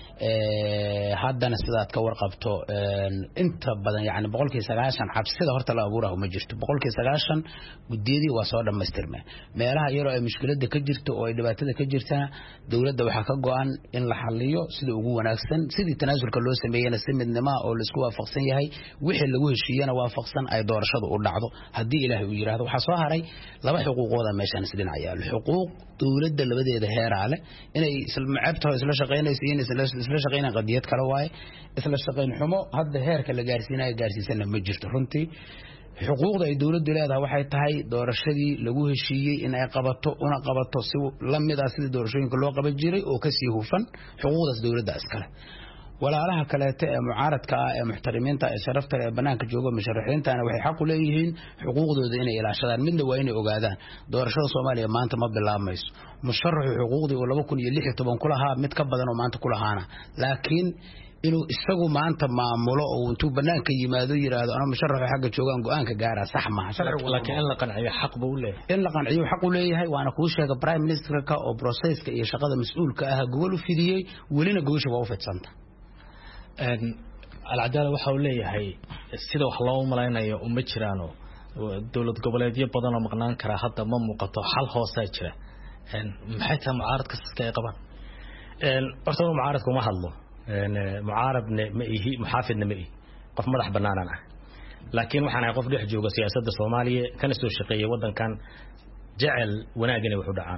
haddana sidaad ka warqabto inta badan yani 90% cabsida horta la abuurayo ma jirto 90% gudiyadii waa soo dhameystirmay meelaha yaro ay mushkilada ka jirto oo ay dhibaatada ka jirtana dawladda waxa ka go'an in la xalliyo sida ugu wanaagsan sidii tanaasulka loo sameeyay si midnimo oo la isku waafaqsan yahay wixii lagu heshiiyana waafaqsan ay doorashadu u dhacdo hadii Ilaahay uu yiraahdo waxa soo haray laba xuquuqooda meeshan isdhinac yaal xuquuq dawladda labadeeda heeraale inay isla macabto isla shaqeynaysiin isla shaqeynaa qadiyad kala waay isla shaqeyn xumo hadda heerka la gaarsiisana ma jirto runtii xuquuqda ay dawladdu leedahay waxay tahay doorashadii lagu heshiiyay in ay qabato si la mid ah sida doorashooyinka loo qaban jiray oo ka sii hufan xuquuqdaas dawladda iskale walaalaha kale ee mucaaradka ee muxtarimiinta ee sharafta ee banaanka jooga musharaxiintana waxay xaq u leeyihiin xuquuqdooda inay ilaashadaan midna waa inay ogaadaan doorashada Soomaaliya maanta ma bilaabmayso musharaxu xuquuqdii oo 2016 ku lahaa mid ka badan oo maanta ku lahaana laakiin inuu isagu maanta maamulo oo intuu banaanka yimaado yiraahdo ana musharaxu xagga joogan go'aanka gaara sax ma laakiin in la qanciyo xaq buu leeyahay in la qanciyo xaq u leeyahay waana ku sheegay prime ministerka oo processka iyo shaqada mas'uulka ah gobol u fidiyay walina goosha waa u fidsanta al-cadaalad waxa uu leeyahay sida wax loo malaynayo uma jiraano dawlad goboleedyo badan oo maqnaan kara hadda ma muuqato xal hoose jira maxay tahay mucaaradka iska ay qabaan أصلاً معارض وما هالله معارض مئي محافظ مئي قف مدح بنانا لكن وحنا قف لح جوجا سياسة الصومالية كان يسوي الشقية وضن كان جعل وناجنا وحدعان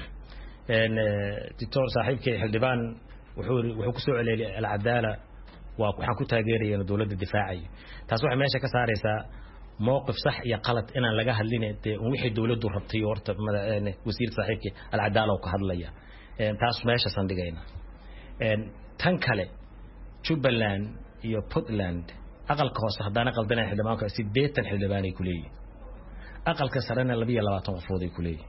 دكتور صاحبك حلبان وحكسوا على العدالة وحن كنت هجري الدولة الدفاعية تصبح ماشي كسارسة موقف صح يا قلت إن لقاها اللي ومحي الدولة دور ربطي ورت وزير صاحبك العدالة وكهذلية تاس ماشي صندقين تنكله جوبلاند iyo Puntland aqalka hoose hadana qaldanay xildhibaanka 80 xildhibaan ay ku leeyihiin aqalka sarena 22 qofood ay ku leeyihiin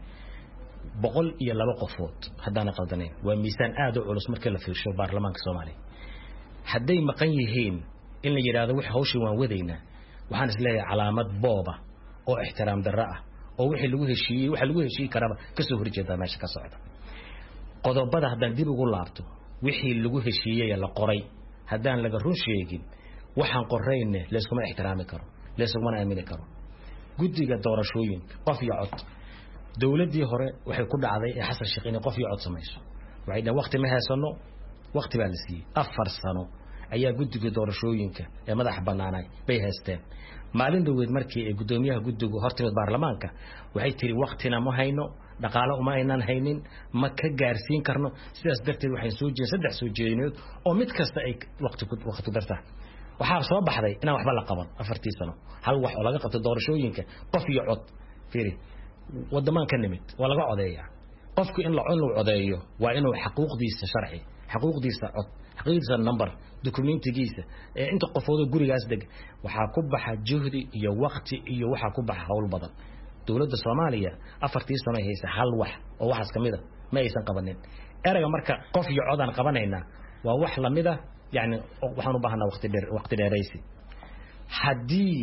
102 qofood hadana qaldanay waa miisaan aad u culus marka la fiirsho baarlamaanka Soomaaliya haday maqan yihiin in la yiraahdo wax hawshin waan wadaynaa waxaan isleeyahay calaamad booba oo ixtiraam darro ah oo wixii lagu heshiiyay waxa lagu heshiiyay karaba ka soo horjeeda meesha ka socda qodobada haddaan dib ugu laabto wixii lagu heshiiyay la qoray haddaan laga run sheegin waxaan qorrayne leeskuma ixtiraami karo leeskuma aamini karo guddiga doorashooyinka qof iyo cod dawladii hore waxay ku dhacday ee xasan sheekh in qof iyo cod sameeyso waxay dhan waqti ma haysano waqti baa la siiyay 4 sano ayaa guddiga doorashooyinka ee madax banaanay bay haysteen maalin dhaweed markii ay gudoomiyaha guddiga hortimid baarlamaanka waxay tiri waqtina ma hayno dhaqaale uma aynan haynin ma ka gaarsiin karno sidaas darteed waxay soo jeedin saddex soo jeedinood oo mid kasta ay waqti darta waxa soo baxday inaan waxba la qaban 4 sano hal wax oo laga qabto doorashooyinka qof iyo cod fiiri wadamaan ka nimid waa laga codeeyaa qofku in la codeeyo waa inuu xuquuqdiisa sharci xuquuqdiisa cod حقيقة النمبر دوكومنتيجيسة أنت قفوض جوري أصدق وحكوبها جهدي إيا وقت إيا وحكوبها حول بدن دولة الصومالية أفرتي سنة هي حل أو واحد كميدا ما يسن قبنين أرجع مركا قف يعودن قبنينا ووحلا ميدا يعني وحنو بهنا وقت رئيسي حدي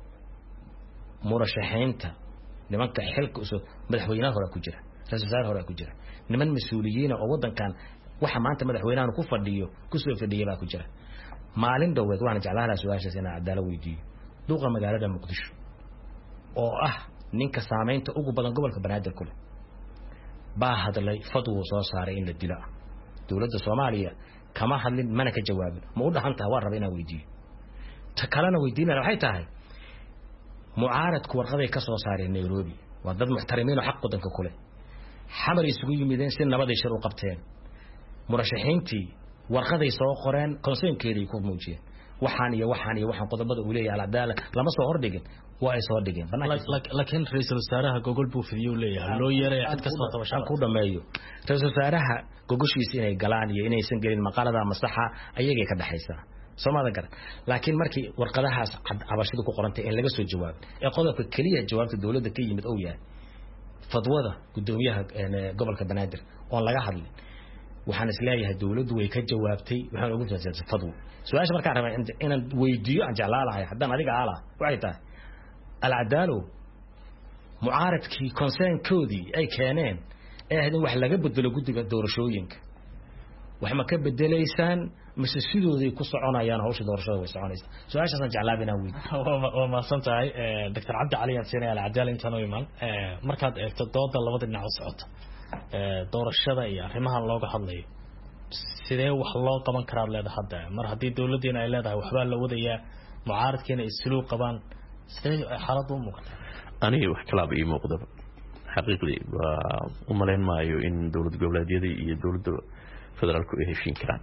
مرشحينتا لمن كحلك أسود مدحويناه ولا كجرة رئيسار ولا كجرة لمن مسؤولين أو وطن كان waxa maanta madaxweynaha ku fadhiyo ku soo fadhiyay baa ku jira maalin dhaweed waxaan jeclahay su'aashaas inaan cadaalad weydiiyo duqa magaalada Muqdisho oo ah ninka saameynta ugu badan gobolka Banaadir kule baa hadlay fadwo soo saaray in la dilo dawladda Soomaaliya kama hadlin mana ka jawaabin ma u dhaxanta waa raba inaan weydiiyo ta kalena weydiinana waxay tahay mucaaradku warqaday ka soo saareen Nairobi waa dad muxtarimiin oo xaq wadanka kule xamar isugu yimideen si nabad ay shir u qabteen مرشحينتي ورقدي سoo qoreen konseynkeedii ku muujiyeen waxaan qodobada uu leeyahay cadaalad lama soo hordhigin waa ay soo dhigeen laakiin ra'iisul wasaaraha gogol buu fidiyo leeyahay loo yeeray cid kasta tabashan ku dhameeyo ra'iisul wasaaraha gogoshiisa inay galaan iyo inaysan gelin maqaalada maslaxa ayagay ka dhaxaysa Soomaalida gaar laakiin markii warqadahaas cabashadu ku qorantay in laga soo jawaab ee qodobka kaliya jawaabta dawladda ka yimid oo yahay fadwada gudoomiyaha gobolka Banaadir oo laga hadlay waxaan isleeyahay dawladdu way ka jawaabtay waxaan ugu jeesatay fadwo su'aasha markaan rabay inaan weydiiyo aan jeclaalahay haddaan adiga aala waxay tahay alcadaalo mucaaradkii concernkoodii ay keeneen ee hadin wax laga bedelo guddiga doorashooyinka wax ma ka bedelaysaan mise sidooday ku soconayaan hawsha doorashada way soconaysaa su'aashaas aan jeclaa inaan weydiiyo waa maasan tahay Dr. Cabdi Cali Yaasiin alcadaalo intaan oo iman markaad eegto dooda labada dhinac u socota doorashada iyo arrimahan looga hadlayo sidee wax loo qaban karaa leedahay hadda mar haddii dawladdeena ay leedahay waxba la wadayaa mucaaradkeena ay islu qabaan sidee xaaladu u muuqataa aniga wax kala ii muuqda xaqiiqdii waa u malayn maayo in dawlad goboleedyada iyo dawladda federaalku ay heshiin karaan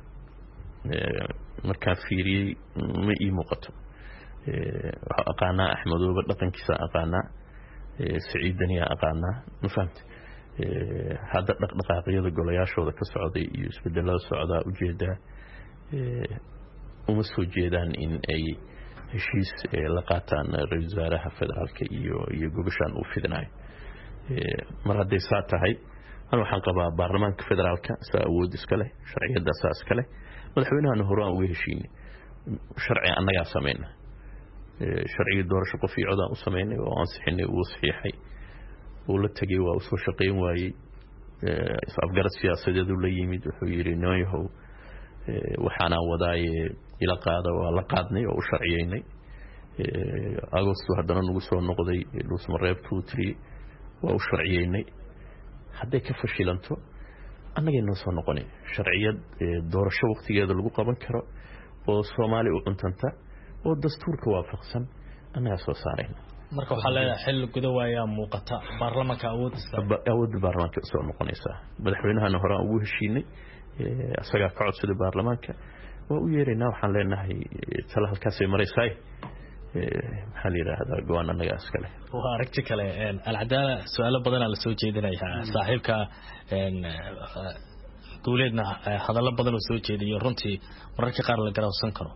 marka fiiriyay ma ii muuqato waxa aqaanaa Axmedooba dhaqankiisa aqaanaa Saciidaniya aqaanaa ma fahamtay hadda dhaqdhaqaaqyada golayaashooda ka socday iyo isbedelada socda u jeeda uma soo jeedaan in ay heshiis la qaataan ra'iisul wasaaraha federaalka iyo gobashan uu fidnaay mar haday saa tahay أنا وحنقبها برلمان كفدرالك سأود إسكاله شرعية داسة إسكاله مدحوينها نهران ويهشيني شرعي أنا يا سمينا شرعية دور شقو في عدا وسميني وأنصحني وصحيحي ولتجي وأسو شقين واي أفقرت سياسة جدو لي يميد وحويري نويه وحانا وضاي إلى قادة ولقادني وشرعييني أغسطو هدنا نقصو النقضي لوس مريب 2-3 وشرعييني hadday ka fashilanto annagay noo soo noqonay sharciyad doorasho waqtigeeda lagu qaban karo oo Soomaali u cuntanta oo dastuurka waafaqsan annaga soo saarayna marka waxa leeyahay xil gudawaaya muuqata baarlamaanka awoodda baarlamaanka soo noqonaysa madaxweynahana hore ugu heshiinay asaga ka codsaday baarlamaanka waa u yeeraynaa waxaan leenahay tala halkaas ay maraysaa maxaa la yiraahdaa go'aan annaga iskale waa aragti kale alcadaala su'aalo badan la soo jeedinayaa saaxiibka dawladna hadallo badan oo soo jeediyo runtii mararka qaar la garawsan karo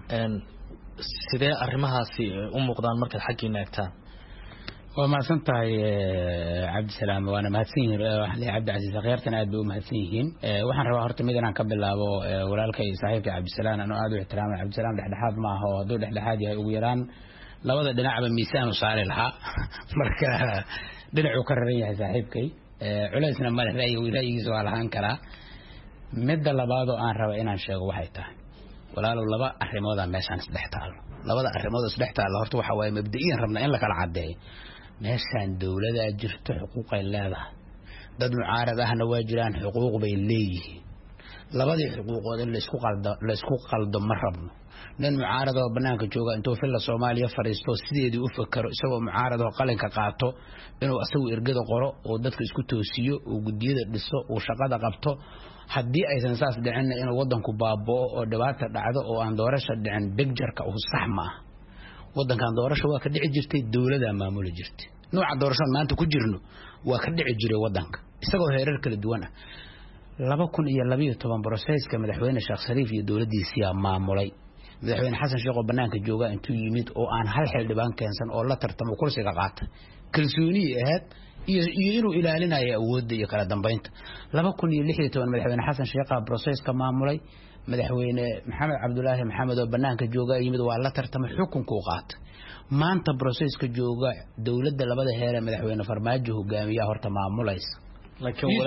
sidee arrimahaasi u muuqdaan marka xaqiina agtaan waa mahadsan tahay cabdisalaam waana mahadsan yihiin cabdicasiis akhyaartan aad bay u mahadsan yihiin waxaan rabaa horta mid inaan ka bilaabo walaalkay saaxiibka cabdisalaam anoo aad u ixtiraamay cabdisalaam dhexdhexaad ma aha oo hadduu dhexdhexaad yahay ugu yaraan labada dhinacba miisaan u saari lahaa marka dhinacuu ka raran yahay saaxiibkay culaysna male ra'yigiisa waa lahaan karaa midda labaad oo aan raba inaan sheego waxay tahay walaalow laba arrimood aan meeshaan isdhex taalo labada arrimood isdhex taalo horta waxa waaye mabda'iyan rabna in la kala cadeeyo meeshaan dawladda jirto xuquuq ay leedahay dad mucaarad ahna waa jiraan xuquuq bay leeyihiin labadii xuquuqood in la isku qaldo ma rabno nin mucaarad oo banaanka jooga intuu filla Soomaaliya fariisto sideedii u fakaro isagoo mucaarad oo qalinka qaato inuu asagu ergada qoro oo dadka isku toosiyo oo gudiyada dhiso oo shaqada qabto haddii aysan saas dhicin in wadanku baaboo oo dhibaato dhacdo oo aan doorasho dhicin bigjarka uu sax ma ah wadankan doorasho waa ka dhici jirtay dawladda maamul jirtay nooca doorasho maanta ku jirno waa ka dhici jiray wadanka isagoo heerar kala duwan ah 2012 processka madaxweyne Sheekh Shariif iyo dawladdiisa maamulay madaxweyne Xasan Sheekh oo banaanka jooga intuu yimid oo aan hal xil dhibaan keensan oo la tartamo kursiga qaatay kalsooni ahayd iyo inuu ilaalinayo awoodda iyo kala dambeynta 2016 madaxweyne Xasan Sheekh processka maamulay madaxweyne Maxamed Cabdullaahi Maxamed oo banaanka jooga yimid waa la tartamay xukunka uu qaatay maanta processka jooga dawladda labada heer madaxweyne Farmaajo hogaamiya horta maamulaysa laakiin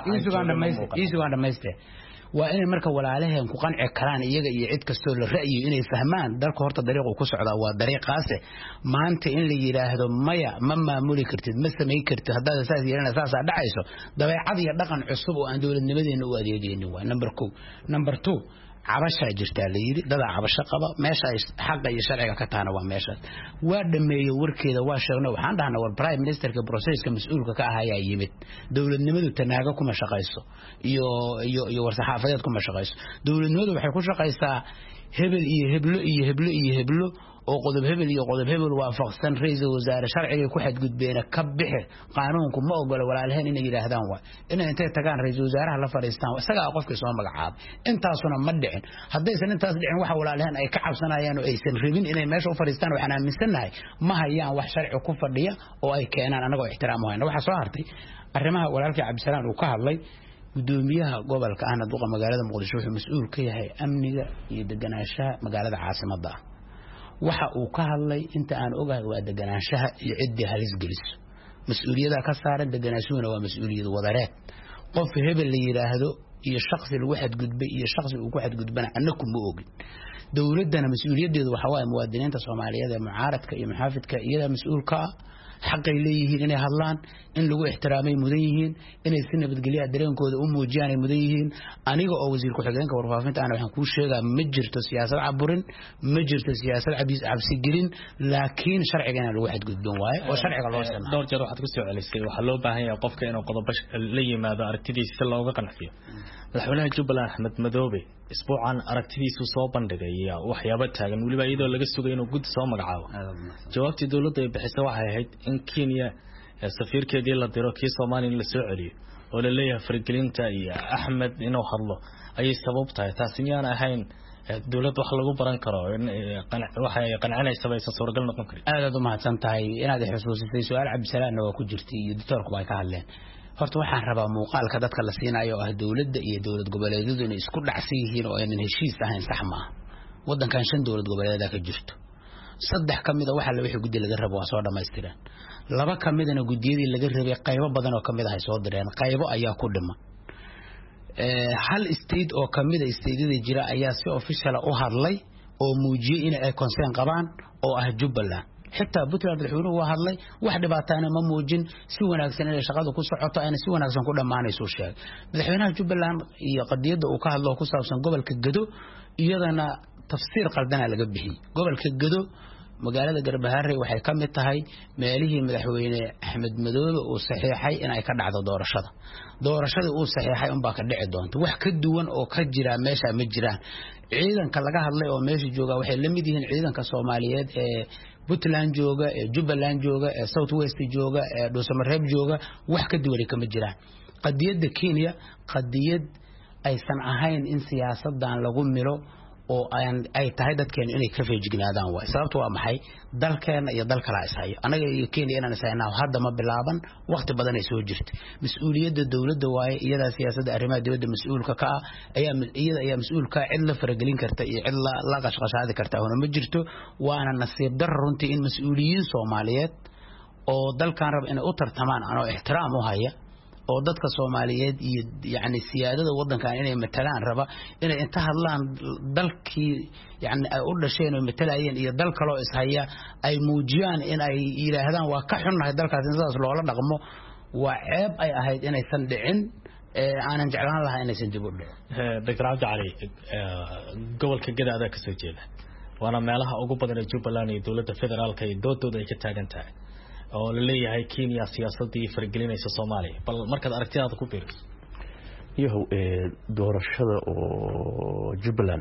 wala dhamaystay waa inay marka walaalaheen ku qanci karaan iyaga iyo cid kastoo la ra'yiyo inay fahmaan dalka horta dariiqo ku socda waa dariiqaas maanta in la yiraahdo maya ma maamuli kartid ma sameey kartid haddii saas yeelana saas dhacayso dabeecad iyo dhaqan cusub oo aan dawladnimadeena u adeegaynin waa number 2 cabasha jirta la yiri dad cabasho qaba meesha ay xaqqa iyo sharciga ka taana waa meesha waa dhameeyo warkeeda waa sheegno waxaan dhahnaa war prime ministerka processka mas'uulka ka ahaa yimid dawladnimadu tanaaga kuma shaqayso iyo war saxaafadeed kuma shaqayso dawladnimadu waxay ku shaqaysaa hebel iyo heblo oo qodob hebel iyo qodob hebel waafaqsan ra'iisul wasaare sharciga ku xadgudbeena ka bixi qaanuunku ma ogola walaalaheen inay yiraahdaan waa inay intay tagaan ra'iisul wasaaraha la fariistaan isaga qofka soo magacaab intaasuna ma dhicin haddaysan intaas dhicin waxa walaalaheen ay ka cabsanayaan oo aysan rabin inay meesha u fariistaan waxaan aaminsanahay ma hayaan wax sharci ku fadhiya oo ay keenaan anagoo ixtiraam u hayna waxa soo hartay arrimaha walaalkii Cabdisalaam uu ka hadlay gudoomiyaha gobolka ahna duqa magaalada Muqdisho wuxuu mas'uul ka yahay amniga iyo deganaanshaha magaalada caasimadda waxa uu ka hadlay inta aan ogahay waa deganaanshaha iyo cidii halis geliso mas'uuliyada ka saaran deganaashuhuna waa mas'uuliyad wadareed qof hebel la yiraahdo iyo shakhsi lagu xadgudbay iyo shakhsi uu ku xadgudbana annagu ma ogin dawladana mas'uuliyadeedu waxa waa muwaadiniinta Soomaaliyeed ee mucaaradka iyo muxaafidka iyada mas'uulka xaqay leeyihiin inay hadlaan in lagu ixtiraamay mudan yihiin inay si nabadgelyo dareenkooda u muujiyaan ay mudan yihiin aniga oo wasiir ku xigeenka warfaafinta aan waxaan ku sheegaa ma jirto siyaasad caburin ma jirto siyaasad cabsi gelin laakiin sharciga lagu xadgudbin waaye oo sharciga loo sameeyo dhowr jeer waxaad ku soo celisay waxa loo baahan yahay qofka inuu qodobo la yimaado aragtidiisa si looga qanciyo madaxweynaha Jubbaland Axmed Madoobe isbuucan aragtidiisu soo bandhigay waxyaabo taagan waliba iyadoo laga sugay inuu gud soo magacaabo jawaabtii dawladda ay bixisay waxay ahayd in Kenya safiirkeedii la diro kii Soomaaliya la soo celiyo oo la leeyahay fargelinta iyo Axmed inuu hadlo ay sabab tahay taasi miyaan ahayn dawladda wax lagu baran karo in waxay qancinaysa baysan suuragal noqon karin aad u mahadsan tahay inaad xusuusisay su'aal Cabdisalaam oo ku jirtay iyo doctorku way ka hadleen horta waxaan rabaa muuqaalka dadka la siinayo oo dawladda iyo dawlad goboleedyadu inay isku dhacsan yihiin oo aan heshiis ahayn sax ma aha wadankan 5 dawlad goboleed ka jirto 3 kamid waxa la wixii gudi laga rabo waa soo dhameystireen 2 kamidna gudiyadii laga rabay qaybo badan oo kamid ah soo direen qaybo ayaa ku dhima hal state oo kamid ah state-yada jira ayaa si official u hadlay oo muujiyay in ay concern qabaan oo ah Jubbaland xitaa Puntland madaxweynuhu waa hadlay wax dhibaatana ma muujin si wanaagsan inay shaqadu ku socoto ayna si wanaagsan ku dhamaanayso sheegay madaxweynaha Jubbaland iyo qadiyada uu ka hadlo ku saabsan gobolka Gado iyadana tafsiir qaldan laga bixiyay gobolka Gado magaalada Garbaharre waxay ka mid tahay meelihii madaxweyne Axmed Madoobe uu saxiixay in ay ka dhacdo doorashada uu saxiixay un baa ka dhici doonto wax ka duwan oo ka jira meesha ma jiraan ciidanka laga hadlay oo meesha jooga waxay la mid yihiin ciidanka Soomaaliyeed ee Puntland jooga ee Jubbaland jooga ee South West jooga ee Dhuusamareeb jooga wax ka duwan kama jiraan qadiyada Kenya qadiyad aysan ahayn in siyaasadan lagu miro oo ay tahay dadkeen inay ka feejignaadaan way sababtu waa maxay dalkeena iyo dal kala isahay anaga iyo Kenya inaan isaynaa hadda ma bilaaban waqti badan ay soo jirtay mas'uuliyadda dawladda waaye iyada siyaasadda arrimaha dawladda mas'uulka ka ah ayaa mas'uulka cid la faragelin karta iyo cid la qashqashaadi karta oo ma jirto waana nasiib dar runtii in mas'uuliyiin Soomaaliyeed oo dalkan rab inay u tartamaan anoo ixtiraam u haya oo dadka Soomaaliyeed iyo yaani siyaadada wadankan inay matalaan raba inay inta hadlaan dalkii yaani ay u dhasheen oo matalayeen iyo dal kale oo ishaya ay muujiyaan in ay yiraahdaan waa ka xunnahay dalkaas in sidaas loola dhaqmo waa ceeb ay ahayd inay san dhicin aanan jeclaan lahaa inay san dib u dhicin Dr. Abdi Cali gobolka Gadaada ka soo jeeda waana meelaha ugu badan ee Jubbaland iyo dawladda federaalka iyo doodooda ay ka taagan tahay oo la leeyahay Kenya siyaasadii fargelinaysa Soomaaliya bal markaad aragtidaada ku biiriso yahow doorashada oo Jubbaland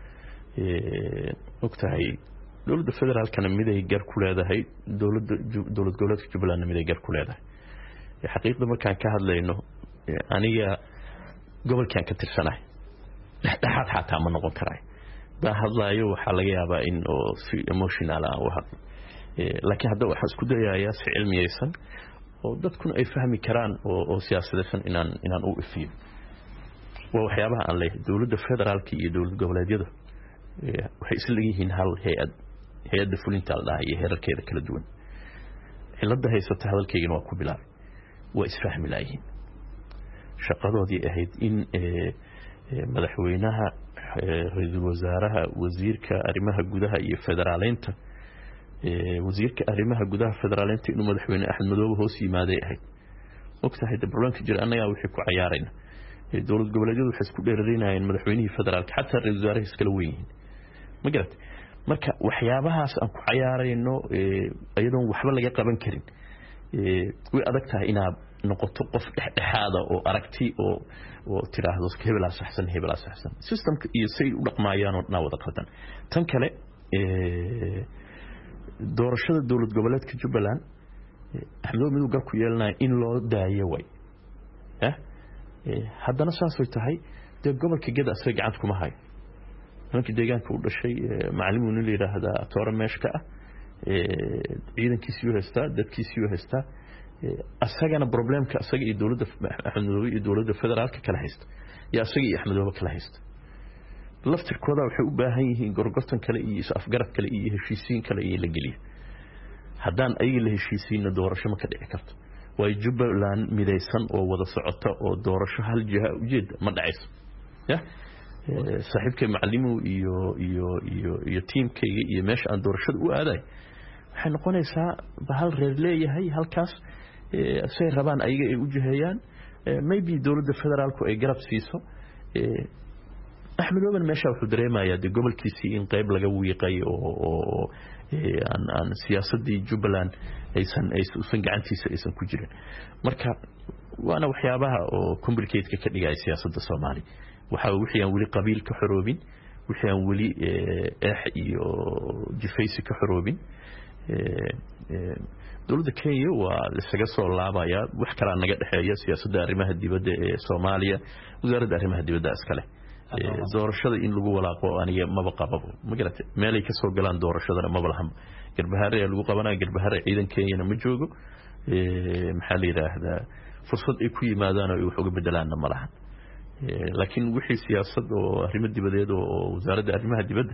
ogtahay dawladda federaalkana mid ay gar ku leedahay dawlad goboleedka Jubbaland mid ay gar ku leedahay xaqiiqda markaan ka hadlayno aniga gobolkan ka tirsanahay dhaxad xataa ma noqon karay baa hadlayo waxa laga yaabaa in oo si emotional ah wax laakiin hadda waxa isku dayaaya si cilmiyeysan oo dadkuna ay fahmi karaan oo siyaasadeysan inaan u ifiyo waa waxyaabaha aan leeyahay dawladda federaalka iyo dawlad goboleedyada waxay isla yihiin hal hay'adda fulinta la iyo heerarkeeda kala duwan cilada haysata hadalkeygana waa ku bilaabay waa isfahmi laayihiin shaqadoodii ahayd in madaxweynaha ra'iisul wasaaraha wasiirka arrimaha gudaha iyo federaaleynta wasiirka arrimaha gudaha federaaleynta inuu madaxweyne Axmed Madoobe hoos yimaaday ahayd ogtahay barnaamijka jira anaga wixii ku ciyaarayna dawlad goboleedyadu waxay isku dheeraynayeen madaxweynihii federaalka xataa ra'iisul wasaaraha iskala weyn ma marka waxyaabahaas aan ku ciyaarayno ayadoon waxba laga qaban karin way adag tahay inaad noqoto qof dhexdhexaada oo aragti oo tiraahdo hebela saxsan systemka iyo say u dhaqmaayaan oo wada qaldan tan kale doorashada dawlad goboleedka Jubbaland Axmed Madoobe gal ku yeelnaa in loo daayo way haddana saas way tahay de gobolka Gada asaga gacanta kuma hayo markii deegaanka u dhashay macalimiin la yiraahdo toora meeshka ah ciidankiisii haystaa dadkiisii haystaa asagana problemka asaga iyo dawladda Axmed Madoobe iyo dawladda federaalka kala haysta ya asaga iyo Axmed Madoobe kala haysta laftirkooda waxay u baahan yihiin gorgortan kale iyo afgarad kale iyo heshiisiin kale iyo la geliyo haddaan ayaga la heshiisiina doorasho ma ka dhici karto way Jubbaland midaysan oo wada socota oo doorasho hal jiha ujeed ma dhacayso saaxiibkay macalimiin iyo teamkayga iyo meesha aan doorashada u aaday waxay noqonaysaa bahal reer leeyahay halkaas say rabaan ayaga ay u jiheeyaan maybe dawladda federaalku ay garab siiso Axmed Madoobe meesha wuxuu dareemayaa de gobolkiisii in qayb laga wiiqay oo aan siyaasadii Jubbaland aysan gacantiisa aysan ku jirin marka waana waxyaabaha oo complicated ka dhigay siyaasadda Soomaaliya waxa wixii aan wali qabiil ka xoroobin wixii aan wali iyo jifaysi ka xoroobin dawladda Kenya waa isaga soo laabaya wax kala naga dhaxeeya siyaasadda arrimaha dibadda ee Soomaaliya wasaaradda arrimaha dibadda iskale doorashada in lagu walaaqo aniga maba qababo ma garatay meelay ka soo galaan doorashadana maba lahan Garbaharre lagu qabanaa Garbaharre ciidan Kenya ma joogo maxaa la yiraahdaa fursad ay ku yimaadaan oo wax uga bedelaana ma lahan laakiin wixii siyaasad oo arrimaha dibadeed oo wasaaradda arrimaha dibadda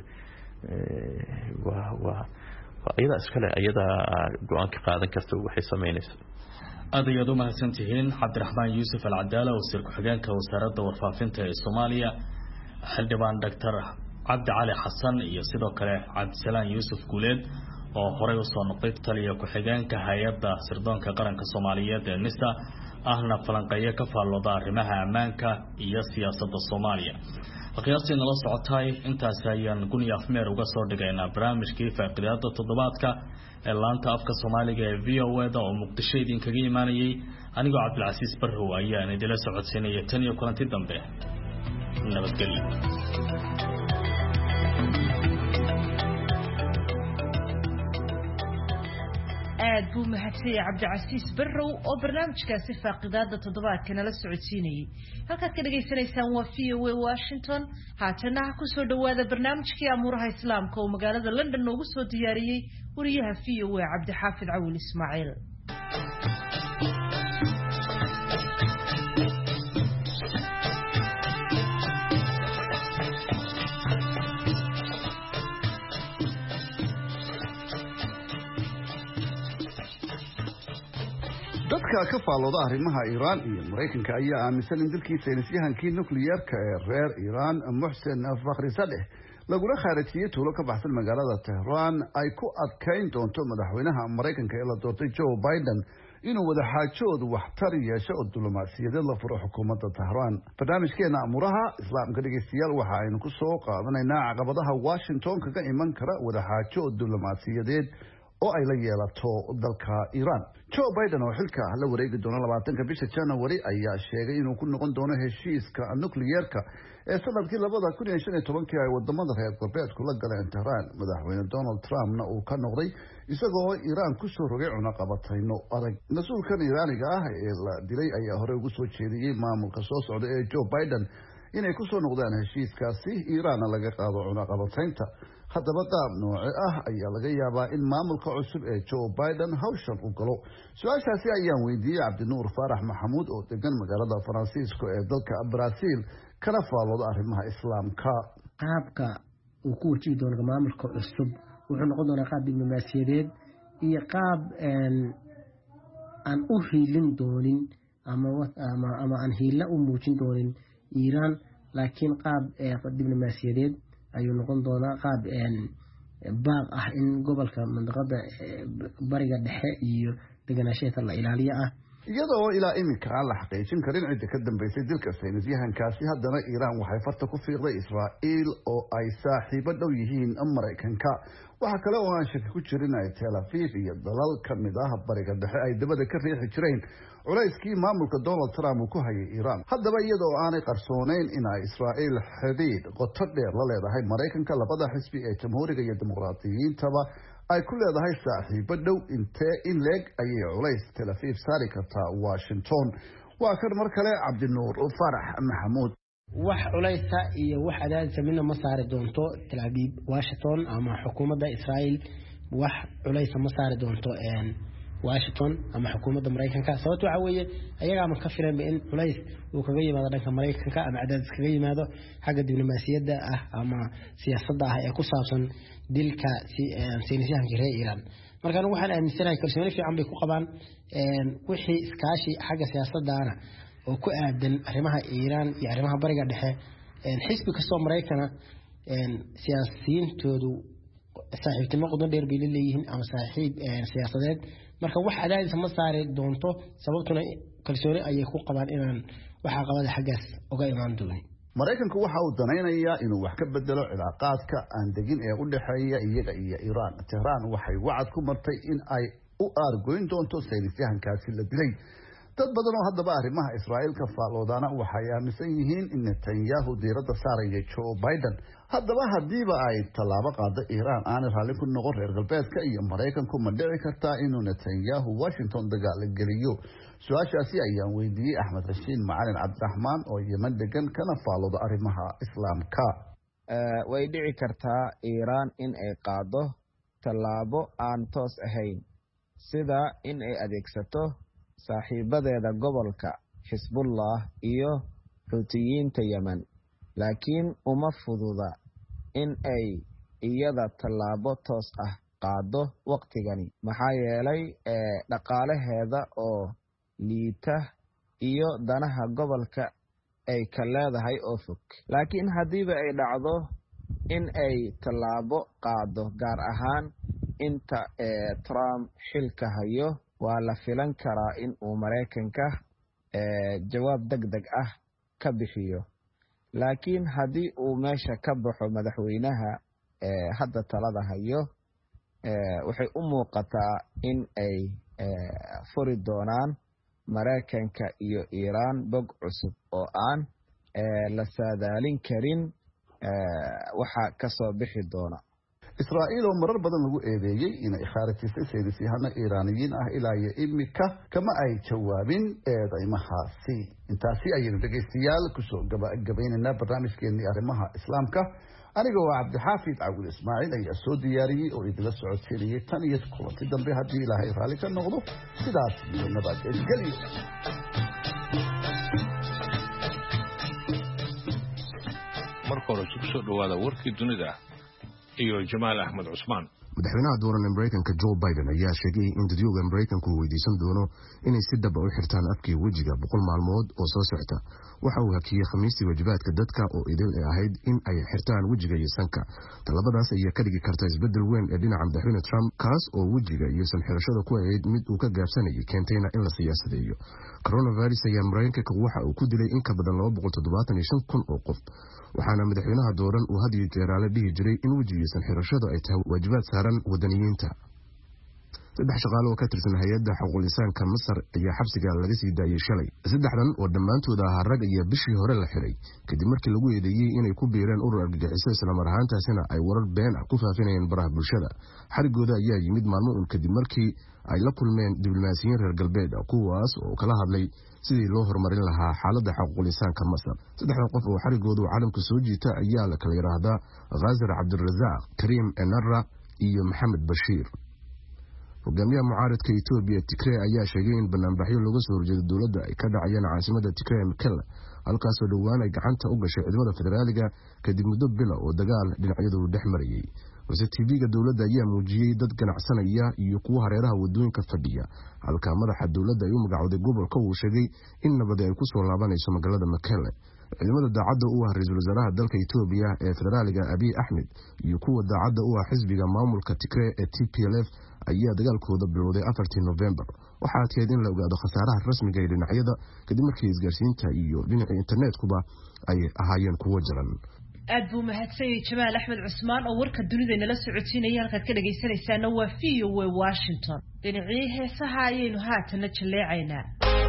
waa ayada iskale ayada go'aan ka qaadan karta waxay sameynaysaa aad u mahadsantihiin Cabdiraxmaan Yuusuf Al-Cadaala wasiir ku-xigeenka wasaaradda warfaafinta ee Soomaaliya xildhibaan Dr. Abdi Cali Xasan iyo sidoo kale Cabdisalaan Yuusuf Guuleed oo horey u soo noqday taliya ku-xigeenka hay'adda sirdoonka qaranka Soomaaliyeed ee NISA ahna falanqeeyo ka faallooda arrimaha ammaanka iyo siyaasadda Soomaaliya. Aqoonsi nala socotay intaas ayaan guniya afmeer uga soo dhigaynaa barnaamijkii faaqidaada toddobaadka ee laanta afka Soomaaliga ee VOA-da oo Muqdisho idinkaga imaanayay anigoo Cabdilcasiis Barrow ayaan idila socodsiinaya tan iyo kulanti dambe. nabadgelyo. aad buu mahadsan Cabdilcasiis Barrow oo barnaamijkaasi faaqidaada toddobaadka nala socodsiinayay. halkaad ka dhageysanaysaan waa VOA Washington. haatana ku soo dhawaada barnaamijkii amuuraha islaamka oo magaalada London noogu soo diyaariyay wariyaha VOA Cabdixaafid Cawil Ismaaciil. dadka ka faallooda arrimaha Iran iyo Mareykanka ayaa aaminsan in dalkii saynisyahankii nukliyeerka ee reer Iran Mohsen Fakhrizadeh laguna khaarijiyay tuulo ka baxsan magaalada Tehran ay ku adkeyn doonto madaxweynaha Mareykanka ee la doortay Joe Biden inuu wada xaajood waxtar yeesho oo diblomaasiyadeed la furo xukuumadda Tehran. barnaamijkeena amuraha islaamka dhageystayaal waxa aynu ku soo qaadanaynaa caqabadaha Washington kaga iman kara wada xaajood diblomaasiyadeed oo ay la yeelato dalka Iran. Joe Biden oo xilka la wareegi doona 20 bisha January ayaa sheegay inuu ku noqon doono heshiiska nukliyeerka ee sanadkii 2015 ay wadamada reer galbeedku la galeen Tehran. madaxweyne Donald Trumpna uu ka noqday isagoo Iran ku soo rogay cunaqabatayno adag. mas-uulkan Iraaniga ah ee la dilay ayaa hore ugu soo jeediyay maamulka soo socda ee Joe Biden inay ku soo noqdaan heshiiskaasi Iran laga qaado cunaqabataynta. haddaba qaab nooce ah ayaa laga yaabaa in maamulka cusub ee Joe Biden hawshan u galo. su-aashaasi ayaan weydiiyey Cabdinuur Faarax Maxamuud oo degan magaalada Faransiisko ee dalka Brazil kana faallooda arrimaha islaamka. qaabka uu ku wajihi doono maamulka cusub wuxuu noqon doonaa qaab diblomaasiyadeed iyo qaab aan u hiilin doonin ama aan hiila u muujin doonin Iran, laakiin qaab diblomaasiyadeed ayuu noqon doonaa qaab baaq ah in gobolka mandaqada bariga dhexe iyo deganaanshaha la ilaaliyo ah. iyadoo ilaa imika aan la xaqiijin karin cidda ka dambeysay dilka saynisyahankaasi, haddana Iran waxay farta ku fiiqday Israa'iil oo ay saaxiibo dhow yihiin Mareykanka. waxa kale oo aan shaki ku jirin ay Tel Aviv iyo dalal ka mid ah bariga dhexe ay dabada ka riixi jireen culayskii maamulka Donald Trump uu ku hayay Iran. haddaba iyadoo aanay qarsooneyn in ay Israa'iil xidhiidh qoto dheer la leedahay Mareykanka, labada xisbi ee jamhuuriga iyo dimuqraadiyiintaba ay ku leedahay saaxiibo dhow, intee in leeg ayay culays Tel Aviv saari kartaa Washington? waa kan mar kale Cabdinuur Faarax Maxamuud. wax culaysa iyo wax cadaadis midna ma saari doonto Tel Aviv Washington ama xukuumadda Israa'iil. wax culaysa ma saari doonto Washington ama xukuumadda Mareykanka. sababtu waxa weeye ayaga ma ka filan in culays uu kaga yimaado dhanka Mareykanka ama cadaadis kaga yimaado xagga diblomaasiyadda ah ama siyaasadda ah ee ku saabsan dilka saynisyahanka reer Iran. marka waxaan aaminsanahay kalsooni fiican bay ku qabaan wixii iskaashi xagga siyaasaddaana oo ku aadan arrimaha Iran iyo arrimaha bariga dhexe. xisbi kastoo Mareykana siyaasiyiintoodu saaxiibtinimo qodob dheer bay leeyihiin ama saaxiib siyaasadeed. marka wax cadaadis ma saari doonto, sababtuna kalsooni ayay ku qabaan inaan waxa qabada xaggaas uga imaan doonin. Mareykanku waxa uu danaynayaa inuu wax ka bedelo cilaaqaadka aan degin ee u dhaxeeya iyaga iyo Iran. Tehran waxay wacad ku martay in ay u argoyn doonto saynisyahankaasi la dilay. dad badan oo haddaba arrimaha Israa'iil ka faalloodaana waxay aaminsan yihiin in Netanyahu diiradda saaraya Joe Biden. haddaba haddiiba ay tallaabo qaado Iran aan raalli ku noqon reer galbeedka iyo Mareykanku ma dhici kartaa inuu Netanyahu Washington dagaal geliyo? su-aashaasi ayaan weydiiyey Axmed Rashiid Macalin Cabdiraxmaan oo Yemen degan kana faallooda arrimaha islaamka. way dhici kartaa Iran in ay qaado tallaabo aan toos ahayn, sida in ay adeegsato saaxiibadeeda gobolka Xisbullah iyo Xuutiyiinta Yemen, laakiin uma fududa in ay iyada tallaabo toos ah qaado waqtigani maxaa yeelay dhaqaalaheeda oo liita iyo danaha gobolka ay ka leedahay oo fog. laakiin haddiiba ay dhacdo in ay tallaabo qaado, gaar ahaan inta Trump xilka hayo waa la filan karaa in uu Mareykanka jawaab degdeg ah ka bixiyo laakiin haddii uu meesha ka baxo madaxweynaha hadda talada hayo waxay u muuqataa in ay furi doonaan Mareykanka iyo Iiraan bog cusub oo aan la saadaalin karin waxa ka soo bixi doona Israa'iil oo marar badan lagu eedeeyay inay khaarijisay saynisyahano Iiraaniyiin ah ilaa iyo imika kama ay jawaabin eedeymahaasi intaasi ayaynu dhegeystayaal kusoo gabagabaynaynaa barnaamijkeennii arrimaha islaamka aniga waa Cabdixaafid Cawil Ismaaciil ayaa soo diyaariyey oo idila socodsiinayay tan iyo kulanti dambe haddii Ilaahay raali ka noqdo sidaas iyo nabadgelyo marka hore soo dhawaada warkii dunida iyo Jamaal Ahmed Cusmaan madaxweynaha dooran Mareykanka Joe Biden ayaa sheegay in dadweynaha Mareykanku weydiisan doono inay si dab ah u xirtaan afkii wajiga 100 maalmood oo soo socda waxa uu hakiyay khamiistii wajibaadka dadka oo idil ahayd in ay xirtaan wajiga iyo sanka talabadaas ayaa ka dhigi karta isbedel weyn ee dhinaca madaxweyne Trump kaas oo wajiga iyo san xirashada ku ahayd mid uu ka gaabsanayay keentayna in la siyaasadeeyo coronavirus ayaa Mareykanka waxa uu ku dilay in ka badan 275,000 oo qof waxaana madaxweynaha dooran uu hadiyo jeeraale dhihi jiray in wajiga san xirashada ay tahay waajibaad saaran wadaniyiinta saddex shaqaale oo ka tirsan hay'adda xuquuqul insaanka Masar ayaa xabsiga laga sii daayay shalay saddexdan oo dhammaantood ah rag iyo bishii hore la xiray kadib markii lagu eedeeyay inay ku biireen urur argagixiso isla mar ahaantaasina ay warar been ah ku faafinayeen baraha bulshada xarigooda ayaa yimid maalmo kadib markii ay la kulmeen diblomaasiyiin reer galbeed kuwaas oo kala hadlay sidii loo horumarin lahaa xaaladda xuquuqul insaanka Masar saddexdan qof oo xarigoodu caalamka soo jiita ayaa la kala yiraahdaa Ghazir Abdulrazaq Karim Enarra iyo Maxamed Bashiir hogaamiyaha mucaaradka Itoobiya Tigray ayaa sheegay in banaanbaxyo looga soo horjeedo dawladda ay ka dhacayaan caasimadda Tigray Mekelle halkaas oo dhawaan ay gacanta u gashay ciidamada federaaliga kadib muddo bilo oo dagaal dhinacyadu dhex marayay balse TV-ga dawladda ayaa muujiyay dad ganacsanaya iyo kuwa hareeraha wadooyinka fadhiya halka madaxa dawladda ay u magacowday gobolka uu sheegay in nabad ay ku soo laabanayso magaalada Mekelle ciidamada daacadda u ah ra'iisul wasaaraha dalka Itoobiya ee federaaliga Abiy Ahmed iyo kuwa daacadda u ah xisbiga maamulka Tigray ee TPLF ayaa dagaalkooda bilowday 4 November waxaa teed in la ogaado khasaaraha rasmiga ee dhinacyada kadib markii isgaarsiinta iyo dhinaca internetkuba ay ahaayeen kuwo jaran aad buu mahadsan Jamaal Ahmed Cusmaan oo warka dunida nala socodsiinaya halka ka dhageysanaysaana waa VOA Washington dhinacii heesaha ayaynu haatan jaleecaynaa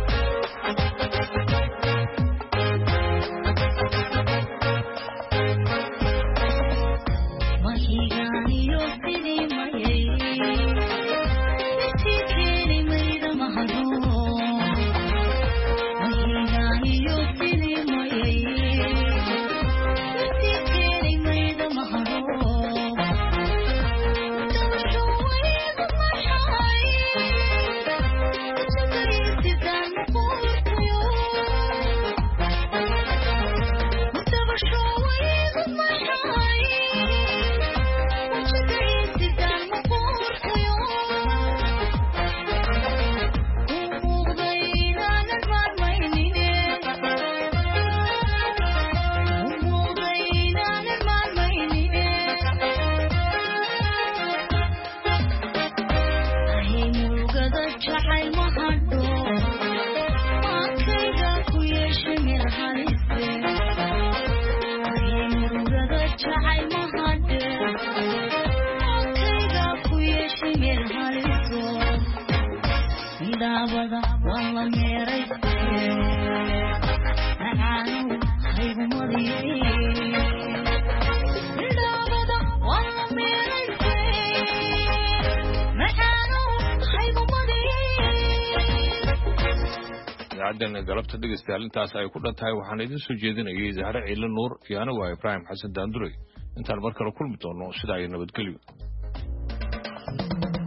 galabta dhegeystayaal intaas ay ku dhantahay waxaan idin soo jeedinayay Zahra Ciile Nuur iyo anigu waa Ibrahim Xasan Daanduray intaan mar kale kulmi doono sida ay nabadgelyo